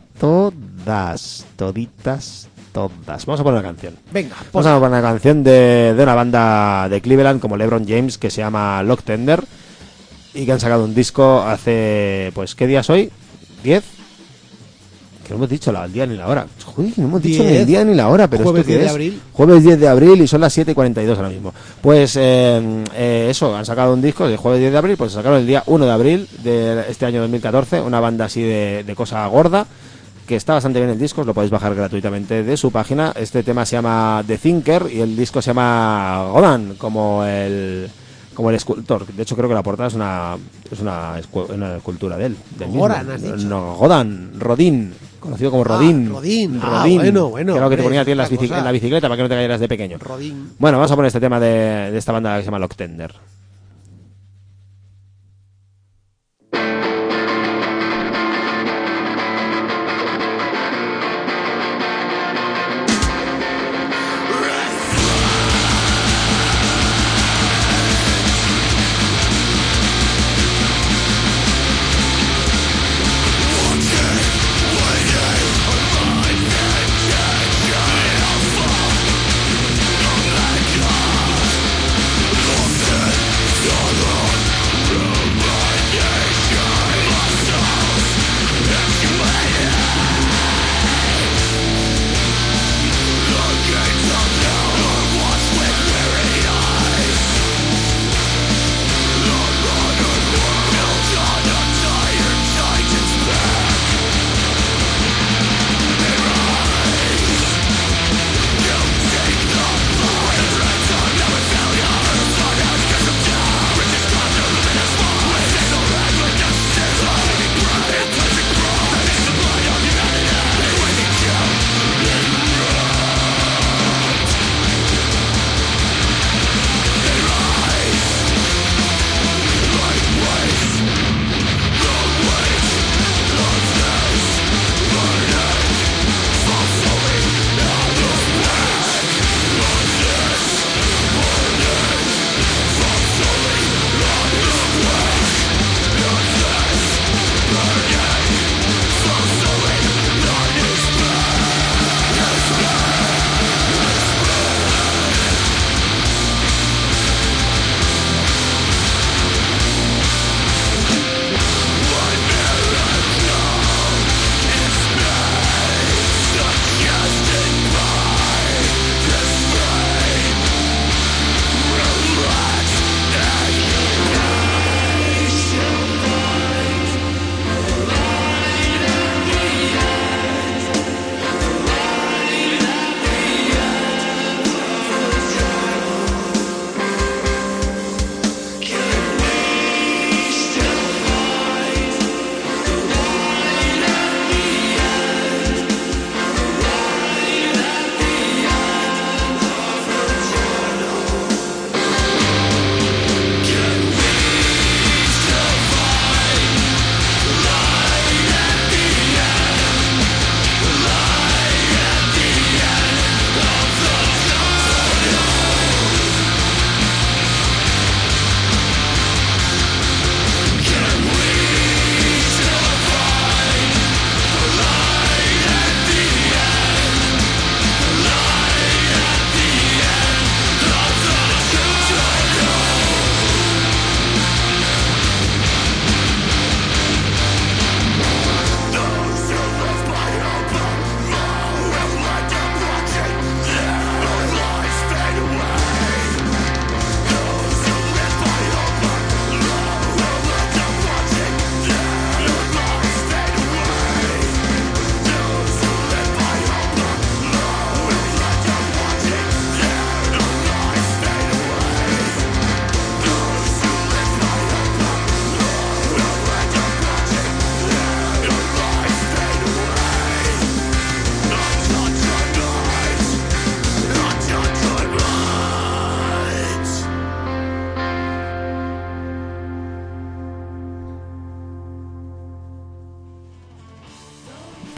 S3: todas, toditas, todas. Vamos a poner una canción.
S2: Venga,
S3: Vamos
S2: pues,
S3: a poner una canción de una banda de Cleveland como LeBron James que se llama Lock Tender y que han sacado un disco hace, pues, ¿qué día es hoy? ¿10? Que no hemos dicho el día ni la hora. Joder, no hemos dicho ni
S2: 10.
S3: el día ni la hora, pero
S2: Jueves
S3: ¿esto qué
S2: 10 de
S3: es?
S2: abril.
S3: Jueves 10 de abril y son las 7:42 ahora mismo. Pues eso, han sacado un disco de jueves 10 de abril, pues sacaron el día 1 de abril de este año 2014, una banda así de cosa gorda, que está bastante bien el disco, os lo podéis bajar gratuitamente de su página. Este tema se llama The Thinker y el disco se llama Godan, como el escultor. De hecho, creo que la portada es una escultura de él. Del mismo.
S2: Goran, has dicho.
S3: No, Godan, Rodin, conocido como Rodin.
S2: Rodin.
S3: Bueno. Que era lo que te
S2: hombre,
S3: ponía a ti en
S2: otra cosa.
S3: la bicicleta para que no te cayeras de pequeño.
S2: Rodin.
S3: Bueno, vamos a poner este tema de esta banda que se llama Lock Tender.
S5: Locked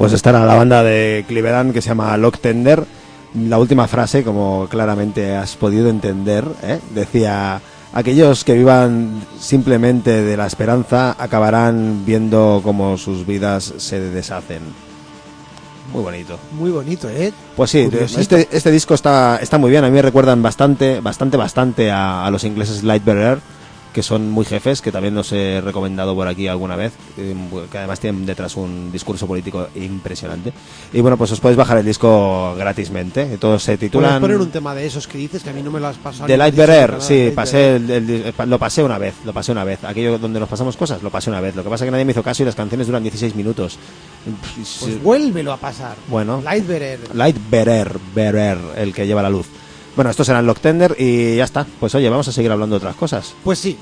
S3: Pues esta era la banda de Cleveland que se llama Lock Tender. La última frase, como claramente has podido entender, decía: aquellos que vivan simplemente de la esperanza acabarán viendo cómo sus vidas se deshacen. Muy bonito.
S2: Muy bonito, ¿eh?
S3: Pues sí,
S2: Curiosito.
S3: este disco está muy bien. A mí me recuerdan bastante a los ingleses Lightbearer, que son muy jefes, que también os he recomendado por aquí alguna vez, que además tienen detrás un discurso político impresionante. Y bueno, pues os podéis bajar el disco gratismente. Todos se
S2: ¿Puedes
S3: titulan...
S2: poner un tema de esos que dices que a mí no me lo has pasado?
S3: De
S2: ni me has dicho
S3: Lightbearer,
S2: nada de
S3: sí,
S2: Lightbearer.
S3: lo pasé una vez. Aquello donde nos pasamos cosas, lo pasé una vez. Lo que pasa es que nadie me hizo caso y las canciones duran 16 minutos.
S2: Pues vuélvelo a pasar.
S3: Bueno.
S2: Lightbearer.
S3: Bearer, el que lleva la luz. Bueno, estos eran Lock Tender y ya está. Pues oye, vamos a seguir hablando de otras cosas.
S2: Pues sí.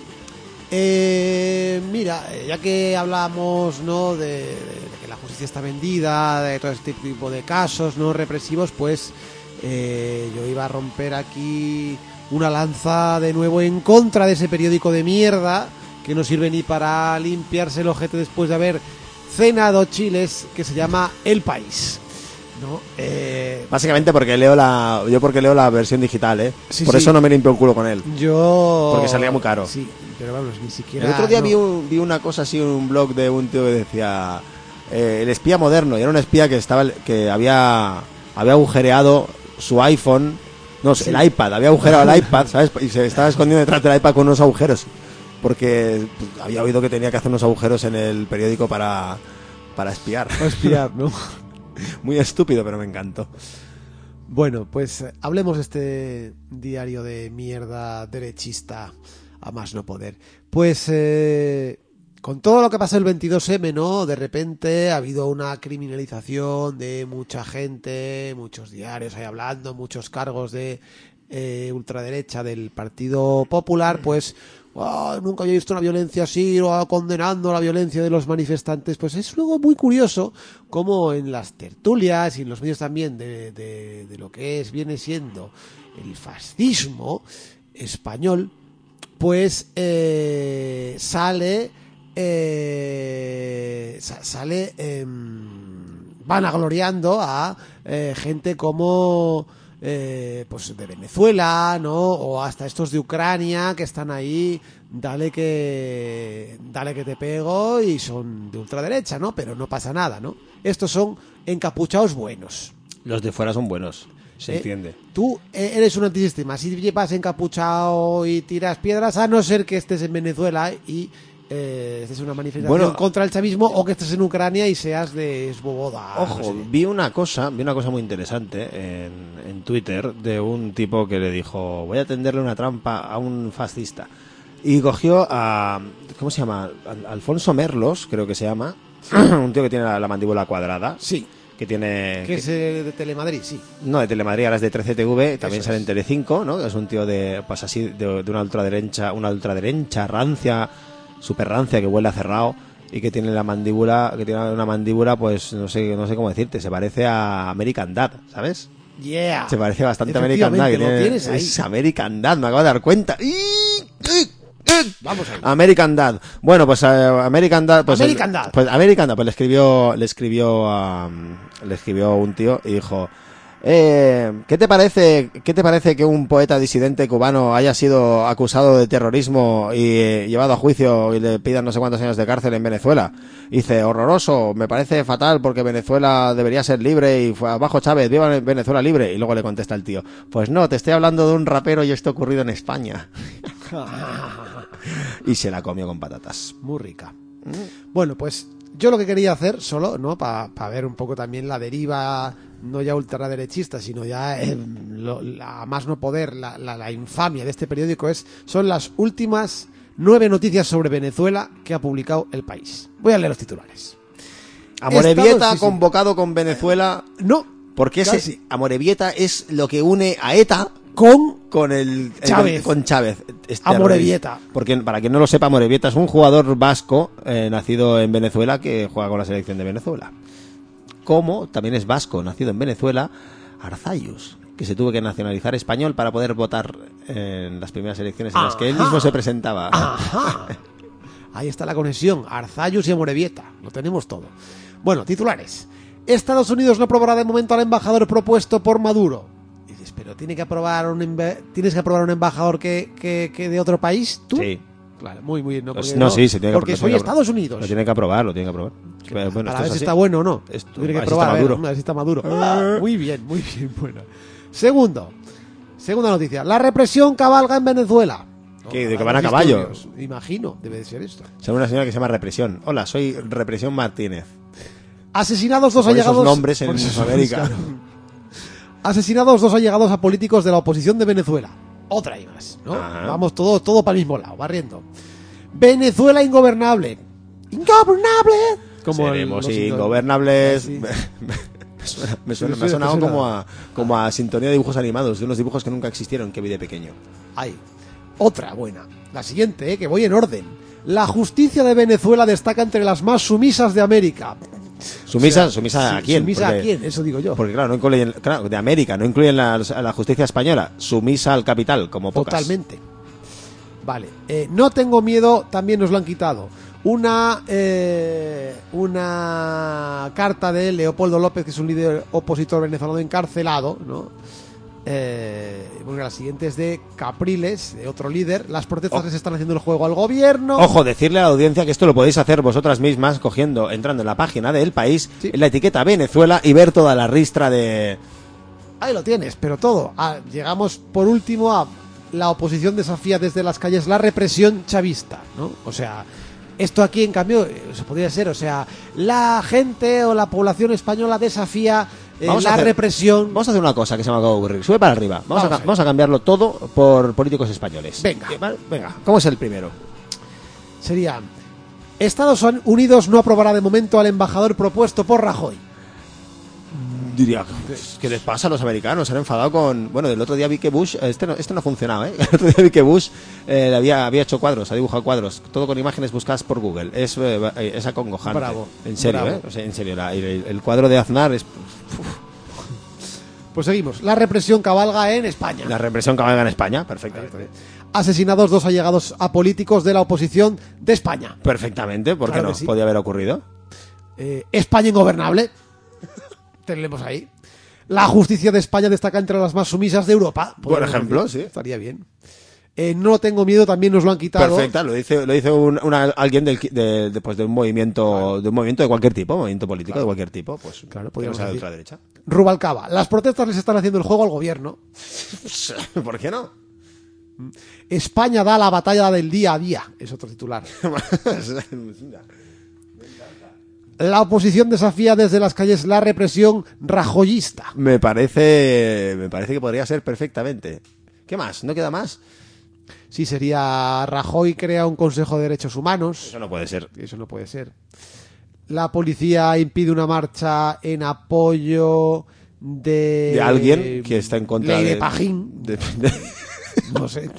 S2: Mira, ya que hablamos, ¿no?, de que la justicia está vendida, de todo este tipo de casos no represivos, pues yo iba a romper aquí una lanza de nuevo en contra de ese periódico de mierda que no sirve ni para limpiarse el ojete después de haber cenado chiles, que se llama El País, ¿no?
S3: Básicamente porque leo la versión digital,
S2: Sí,
S3: por
S2: sí.
S3: eso no me limpio el culo con él.
S2: Yo...
S3: Porque salía muy caro.
S2: Sí, pero vamos, ni siquiera...
S3: El otro día
S2: no.
S3: vi una cosa así en un blog de un tío que decía el espía moderno, y era un espía que había agujereado su iPhone, no,
S2: Sí.
S3: el iPad, había agujereado el iPad, ¿sabes? Y se estaba escondiendo detrás del iPad con unos agujeros, porque había oído que tenía que hacer unos agujeros en el periódico para espiar.
S2: Para espiar, ¿no?
S3: Muy estúpido, pero me encantó.
S2: Bueno, pues hablemos de este diario de mierda derechista a más no poder. Pues con todo lo que pasó el 22M, ¿no? De repente ha habido una criminalización de mucha gente, muchos diarios ahí hablando, muchos cargos de ultraderecha del Partido Popular, pues nunca había visto una violencia así, condenando la violencia de los manifestantes. Pues es luego muy curioso como en las tertulias y en los medios también de lo que viene siendo el fascismo español, pues sale vanagloriando a gente como pues de Venezuela, ¿no? O hasta estos de Ucrania que están ahí, dale que te pego, y son de ultraderecha, ¿no? Pero no pasa nada, ¿no? Estos son encapuchados buenos.
S3: Los de fuera son buenos, se entiende.
S2: Tú eres un antisistema. Si llevas encapuchado y tiras piedras, a no ser que estés en Venezuela y estés en una manifestación contra el chavismo, o que estés en Ucrania y seas de Svoboda.
S3: Ojo,
S2: no sé.
S3: vi una cosa muy interesante en Twitter de un tipo que le dijo: voy a tenderle una trampa a un fascista. Y cogió a... ¿cómo se llama? Alfonso Merlos, creo que se llama. Un tío que tiene la mandíbula cuadrada.
S2: Sí.
S3: Que tiene...
S2: Que es de Telemadrid, sí.
S3: No, de Telemadrid, ahora es de 13TV, también
S2: Eso
S3: sale
S2: es.
S3: en Telecinco, ¿no? Es un tío de, pues así, de una ultraderecha rancia, super rancia, que huele a cerrado, y que tiene una mandíbula, pues no sé cómo decirte, se parece a American Dad, ¿sabes?
S2: Yeah.
S3: Se parece bastante a American Dad.
S2: Efectivamente, lo tienes ahí.
S3: Es American Dad, me acabo de dar cuenta.
S2: Vamos ahí.
S3: American Dad. Bueno, pues American Dad. Pues
S2: American Dad.
S3: Pues American Dad. Pues le escribió un tío y dijo: ¿qué te parece que un poeta disidente cubano haya sido acusado de terrorismo y llevado a juicio y le pidan no sé cuántos años de cárcel en Venezuela? Y dice: horroroso, me parece fatal porque Venezuela debería ser libre y fue abajo Chávez, viva Venezuela libre. Y luego le contesta el tío: pues no, te estoy hablando de un rapero y esto ha ocurrido en España. Y se la comió con patatas.
S2: Muy rica. Bueno, pues yo lo que quería hacer solo, ¿no? Para ver un poco también la deriva, no ya ultraderechista, sino ya a más no poder, la infamia de este periódico, son las últimas 9 noticias sobre Venezuela que ha publicado El País. Voy a leer los titulares.
S3: Amorebieta
S2: sí, sí.
S3: convocado con Venezuela.
S2: No,
S3: Porque
S2: casi.
S3: Amorebieta es lo que une a ETA con el
S2: Chávez.
S3: con Chávez.
S2: Amorebieta.
S3: Porque para quien no lo sepa, Amorebieta es un jugador vasco nacido en Venezuela que juega con la selección de Venezuela. Como también es vasco, nacido en Venezuela, Arzayus, que se tuvo que nacionalizar español para poder votar en las primeras elecciones en las que él mismo se presentaba.
S2: Ajá. Ahí está la conexión, Arzayus y Amorebieta, lo tenemos todo. Bueno, titulares. Estados Unidos no aprobará de momento al embajador propuesto por Maduro. Y dices, pero tienes que aprobar un embajador que de otro país, ¿tú?
S3: Sí.
S2: Claro, muy bien. No, porque,
S3: No, sí, se tiene que
S2: porque
S3: lo
S2: soy
S3: tiene que
S2: Estados Unidos.
S3: Lo tiene que aprobar, lo tiene que aprobar. Bueno,
S2: Para
S3: esto
S2: ver
S3: es
S2: si
S3: así.
S2: está bueno o no.
S3: Esto-
S2: Tiene que
S3: a ver si
S2: probar,
S3: está
S2: a ver,
S3: maduro.
S2: a ver si está maduro. Muy bien, bueno. Segunda noticia. La represión cabalga en Venezuela.
S3: ¿Qué? ¿De
S2: Los
S3: que van a caballo?
S2: disturbios. Imagino, debe de ser esto.
S3: Se llama una señora que se llama Represión. Hola, soy Represión Martínez.
S2: Asesinados dos
S3: Por esos
S2: allegados.
S3: nombres en
S2: por esos
S3: América.
S2: nombres, claro. Asesinados dos allegados a políticos de la oposición de Venezuela. Otra y más, ¿no?
S3: Ajá.
S2: Vamos todo para el mismo lado, barriendo. Venezuela ingobernable. ¡Ingobernable!
S3: Seremos
S2: los
S3: ingobernables.
S2: Sí.
S3: Me
S2: Sí,
S3: ha
S2: sí,
S3: sonado
S2: sí,
S3: como a sintonía de dibujos animados, de unos dibujos que nunca existieron que vi de pequeño.
S2: Ahí. Otra buena. La siguiente, que voy en orden. La justicia de Venezuela destaca entre las más sumisas de América.
S3: ¿Sumisa
S2: O sea,
S3: a quién?
S2: ¿Sumisa
S3: Porque-
S2: a quién? Eso digo yo.
S3: Porque claro, no incluyen, claro, de América, no incluyen a la justicia española, sumisa al capital, como pocas.
S2: Totalmente. Vale. No tengo miedo, también nos lo han quitado. Una carta de Leopoldo López, que es un líder opositor venezolano encarcelado, ¿no? Porque la siguiente es de Capriles, de otro líder. Las protestas les están haciendo el juego al gobierno.
S3: Ojo, decirle a la audiencia que esto lo podéis hacer vosotras mismas entrando en la página de El País,
S2: Sí.
S3: en la etiqueta Venezuela y ver toda la ristra de...
S2: Ahí lo tienes, pero todo. Llegamos por último a la oposición desafía desde las calles la represión chavista, ¿no? O sea, esto aquí en cambio se podría ser, o sea, la gente o la población española desafía la represión.
S3: Vamos a hacer una cosa que se me acaba de ocurrir. Sube para arriba. Vamos a cambiarlo todo por políticos españoles.
S2: Venga.
S3: ¿Vale? Venga. ¿Cómo es el primero?
S2: Sería: Estados Unidos no aprobará de momento al embajador propuesto por Rajoy.
S3: Diría, ¿qué les pasa a los americanos? Se han enfadado con... Bueno, el otro día vi que Bush... Este no funcionaba, ¿eh? El otro día vi que Bush había hecho cuadros, ha dibujado cuadros, todo con imágenes buscadas por Google. Es acongojante.
S2: Bravo,
S3: En serio,
S2: bravo.
S3: ¿eh? O sea, en serio, el cuadro de Aznar es...
S2: Pues seguimos. La represión cabalga en España.
S3: La represión que valga en España, perfectamente.
S2: Asesinados dos allegados a políticos de la oposición de España.
S3: Perfectamente, ¿por qué
S2: Claro
S3: no?
S2: que sí.
S3: Podía haber ocurrido.
S2: España ingobernable. Tenemos ahí. La justicia de España destaca entre las más sumisas de Europa.
S3: Por
S2: Podemos
S3: ejemplo,
S2: decir.
S3: sí.
S2: Estaría bien. No tengo miedo, también nos lo han quitado.
S3: Perfecta, lo dice alguien de un movimiento de cualquier tipo, movimiento político de cualquier tipo, pues
S2: Claro,
S3: que
S2: podríamos
S3: no sea de
S2: decir.
S3: ultraderecha.
S2: Rubalcaba. Las protestas les están haciendo el juego al gobierno.
S3: ¿Por qué no?
S2: España da la batalla del día a día. Es otro titular. La oposición desafía desde las calles la represión rajoyista.
S3: Me parece que podría ser perfectamente. ¿Qué más? ¿No queda más?
S2: Sí, sería Rajoy crea un Consejo de Derechos Humanos.
S3: Eso no puede ser.
S2: Eso no puede ser. La policía impide una marcha en apoyo de
S3: alguien que está en contra
S2: ley de
S3: de
S2: Pajín. No sé.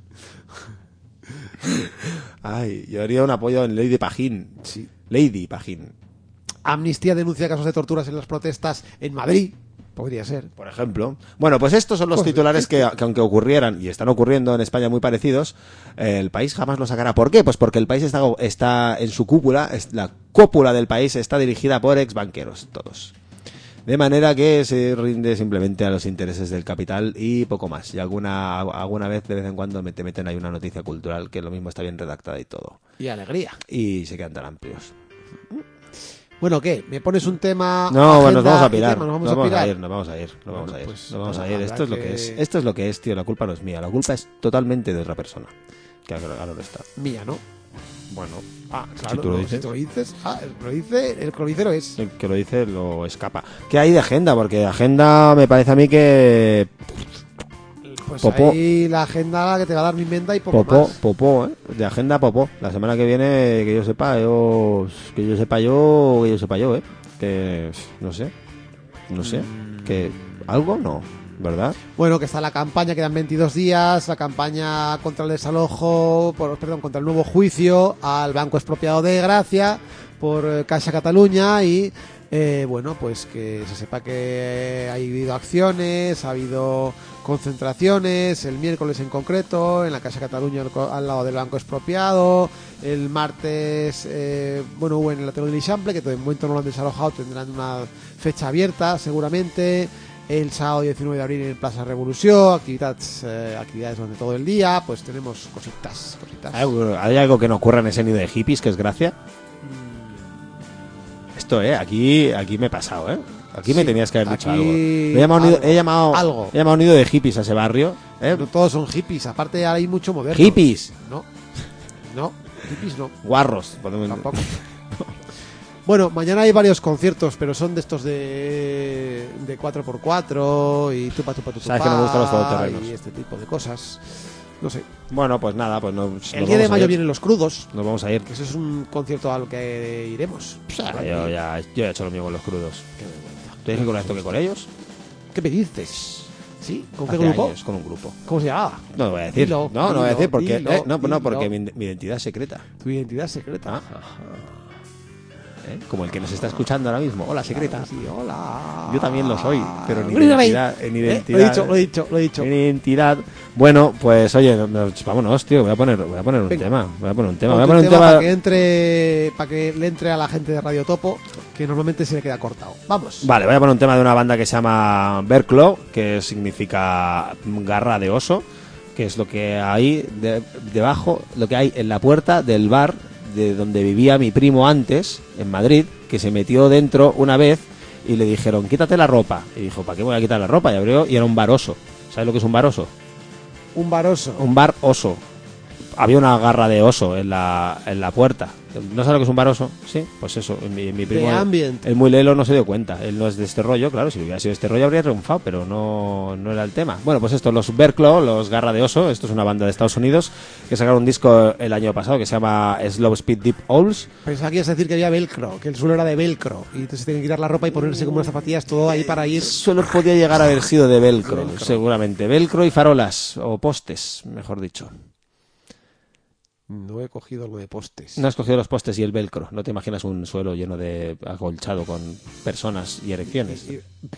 S3: Ay, yo haría un apoyo en Lady Pajín.
S2: Sí.
S3: Lady Pajín,
S2: Amnistía denuncia casos de torturas en las protestas en Madrid. Podría ser.
S3: por ejemplo. Bueno, pues estos son los
S2: Pues,
S3: titulares que aunque ocurrieran y están ocurriendo en España muy parecidos, el país jamás lo sacará. ¿Por qué? Pues porque el país está en su cúpula, la cúpula del país está dirigida por ex banqueros, todos. De manera que se rinde simplemente a los intereses del capital y poco más. Y alguna vez, de vez en cuando, te meten ahí una noticia cultural que lo mismo está bien redactada y todo.
S2: Y alegría.
S3: Y se quedan tan amplios.
S2: Bueno, ¿qué? ¿Me pones un tema?
S3: No, bueno, nos
S2: agenda
S3: vamos a
S2: y
S3: pirar.
S2: tema? Nos vamos a pirar.
S3: Nos vamos a ir.
S2: Bueno, pues,
S3: Nos vamos a ir.
S2: habrá
S3: Esto es lo que es. Esto es lo que es, tío. La culpa no es mía. La culpa es totalmente de otra persona. Que ahora no está.
S2: Mía, ¿no?
S3: Bueno,
S2: Ah, claro.
S3: si tú lo
S2: no,
S3: dices.
S2: Si tú lo dices. Ah, el que lo dice lo es.
S3: El que lo dice lo escapa. ¿Qué hay de agenda? Porque de agenda me parece a mí que...
S2: Pues
S3: Popó.
S2: ahí la agenda que te va a dar mi menda y poco
S3: Popó,
S2: más.
S3: ¿eh? De agenda popó. La semana que viene, que yo sepa yo, ¿eh? Que no sé. Que algo no, ¿verdad?
S2: Bueno, que está la campaña, quedan 22 días, la campaña contra el desalojo, contra el nuevo juicio al Banco Expropiado de Gracia por Caixa Cataluña y Bueno, pues que se sepa que ha habido acciones, ha habido concentraciones, el miércoles en concreto, en la Casa Cataluña al lado del Banco Expropiado, el martes, hubo en el Hotel de l'Eixample, que de momento no lo han desalojado, tendrán una fecha abierta seguramente, el sábado 19 de abril en Plaza Revolución, actividades durante todo el día, pues tenemos cositas.
S3: ¿Hay algo que no ocurra en ese nido de hippies que es gracia? Esto, aquí me he pasado, Aquí me
S2: Sí,
S3: tenías que haber dicho
S2: aquí
S3: algo. He llamado nido de hippies a ese barrio,
S2: No todos son hippies, aparte hay mucho moderno.
S3: Hippies,
S2: No, hippies no,
S3: guarros.
S2: tampoco. Bueno, mañana hay varios conciertos, pero son de estos de 4x4 y tupa.
S3: Sabes que no me gustan los todoterrenos.
S2: Y este tipo de cosas. No sé.
S3: Bueno, pues nada, pues no.
S2: El día de mayo vienen Los Crudos,
S3: Nos vamos a ir.
S2: que eso es un concierto al que iremos.
S3: Yo ya he hecho lo mío con los crudos.
S2: Qué vergüenza.
S3: ¿Te dije con esto que con ellos?
S2: ¿Qué me dices? ¿Sí? ¿Con qué
S3: Hace
S2: grupo?
S3: años, con un grupo.
S2: ¿Cómo se llama?
S3: No lo voy a decir.
S2: Dilo,
S3: no lo voy a decir porque
S2: dilo.
S3: porque mi identidad es secreta.
S2: Tu identidad secreta.
S3: Como el que nos está escuchando ahora mismo. Hola, secreta.
S2: Sí, hola.
S3: Yo también lo soy, pero en
S2: Mira,
S3: identidad.
S2: Lo he dicho.
S3: En identidad. Bueno, pues oye, vámonos, tío. Voy a poner un
S2: Venga.
S3: tema. Voy a poner un tema.
S2: Ponte
S3: Voy a poner un tema.
S2: para que le entre a la gente de Radio Topo, que normalmente se le queda cortado. Vamos.
S3: Vale, voy a poner un tema de una banda que se llama Bearclaw, que significa garra de oso, que es lo que hay debajo, lo que hay en la puerta del bar de donde vivía mi primo antes, en Madrid, que se metió dentro una vez y le dijeron, quítate la ropa. Y dijo, ¿para qué me voy a quitar la ropa? Y abrió y era un bar oso. ¿Sabes lo que es un bar oso?
S2: Un varoso.
S3: Un bar oso. Había una garra de oso en la puerta. ¿No sabes lo que es un bar oso? Sí, pues eso. Mi primo,
S2: De Ambient.
S3: el muy lelo, no se dio cuenta. Él no es de este rollo, claro. Si hubiera sido de este rollo habría triunfado, pero no era el tema. Bueno, pues esto, los Bearclaw, los garra de oso. Esto es una banda de Estados Unidos que sacaron un disco el año pasado que se llama Slow Speed Deep Owls.
S2: Pensaba que ibas a decir que había velcro, que el suelo era de velcro. Y entonces se tienen que quitar la ropa y ponerse como unas zapatillas, todo ahí para ir.
S3: Solo podía llegar a haber sido de velcro, seguramente. Velcro y farolas, o postes, mejor dicho.
S2: No he cogido algo de postes.
S3: No has cogido los postes y el velcro. No te imaginas un suelo lleno de acolchado con personas y erecciones.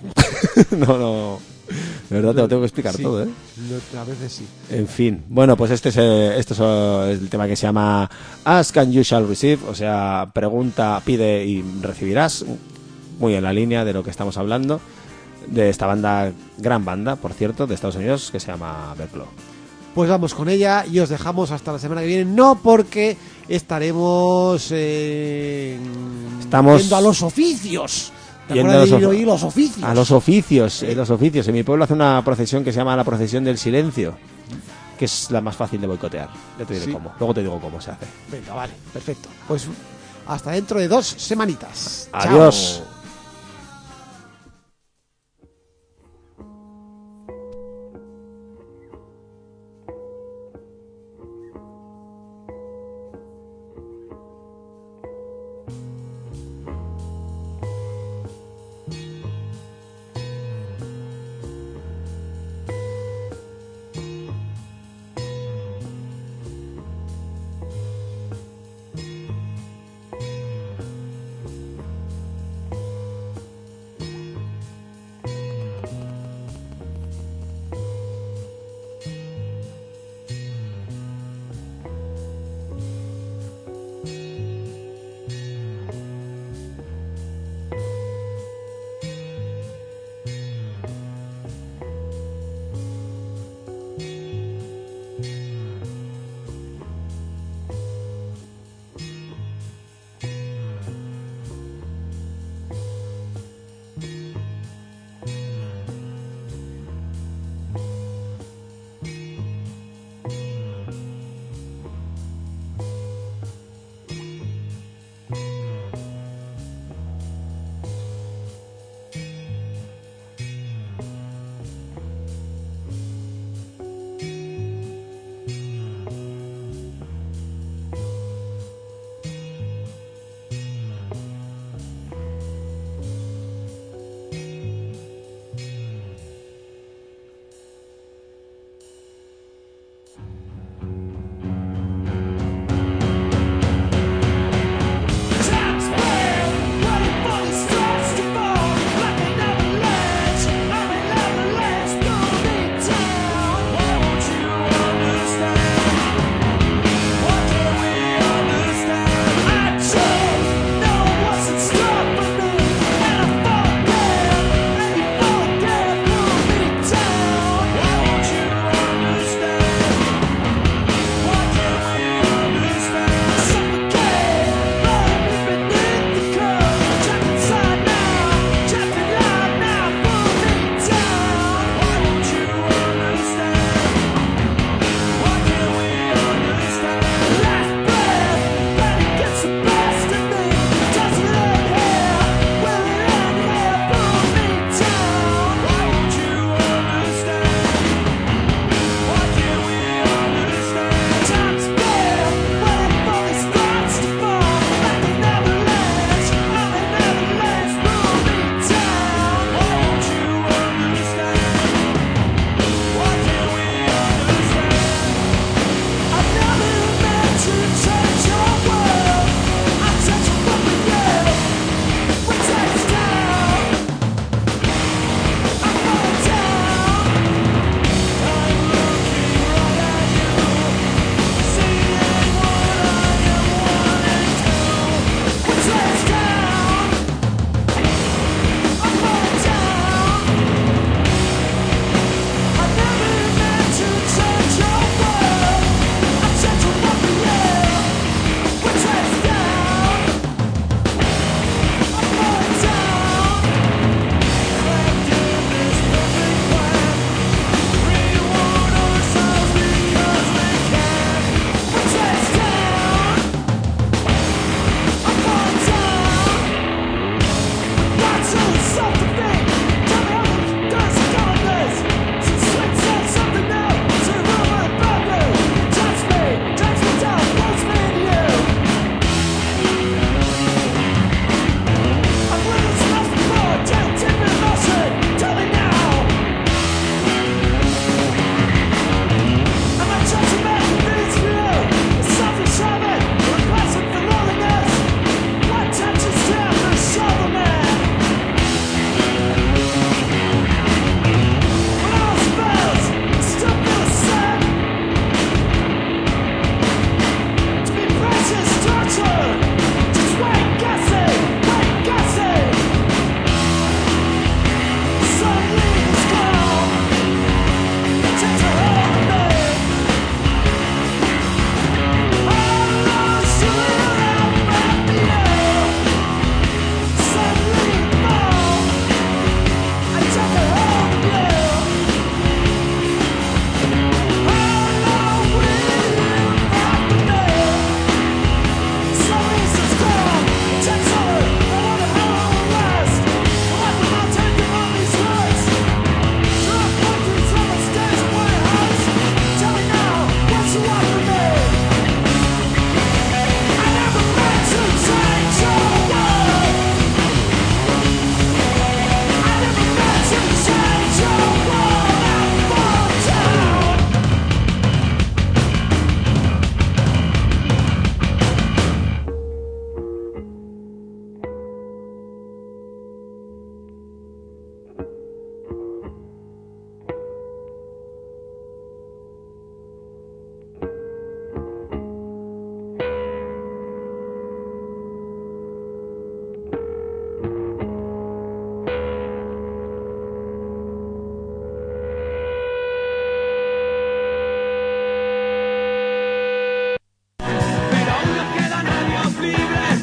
S3: No. De verdad te lo tengo que explicar
S2: Sí.
S3: todo, ¿eh?
S2: No, a veces sí.
S3: En fin. Bueno, pues este es el tema que se llama Ask and You Shall Receive. O sea, pregunta, pide y recibirás. Muy en la línea de lo que estamos hablando. De esta banda, gran banda, por cierto, de Estados Unidos, que se llama Bearclaw.
S2: Pues vamos con ella y os dejamos hasta la semana que viene. No porque estaremos
S3: Estamos
S2: yendo a los oficios. ¿Te
S3: yendo
S2: acuerdas
S3: a
S2: de
S3: los
S2: ir a los oficios?
S3: A los oficios, en los oficios. En mi pueblo hace una procesión que se llama la procesión del silencio, que es la más fácil de boicotear. Ya te diré
S2: Sí.
S3: cómo. Luego te digo cómo se hace.
S2: Venga, vale, perfecto. Pues hasta dentro de 2 semanitas.
S3: Adiós.
S2: Chao.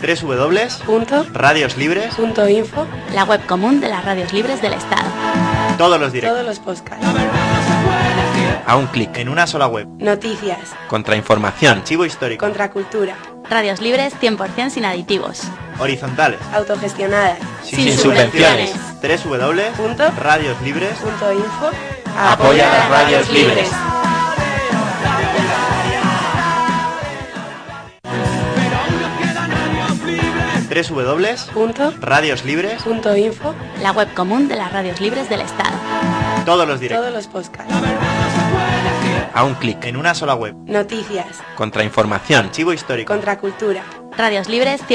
S7: www.radioslibres.info,
S6: La web común de las radios libres del Estado.
S8: Todos los directos.
S7: todos los podcasts,
S8: A un clic. En una sola web.
S7: noticias,
S8: Contrainformación. Archivo histórico.
S7: contracultura,
S6: Radios libres 100% sin aditivos.
S8: Horizontales.
S7: autogestionadas,
S6: Sin subvenciones.
S8: www.radioslibres.info.
S7: Apoya las radios libres.
S8: www.radioslibres.info.
S6: La web común de las radios libres del Estado.
S8: Todos los directos.
S7: todos los podcasts,
S8: A un clic. En una sola web.
S7: noticias,
S8: Contrainformación. Archivo histórico.
S7: contracultura.
S6: Radios libres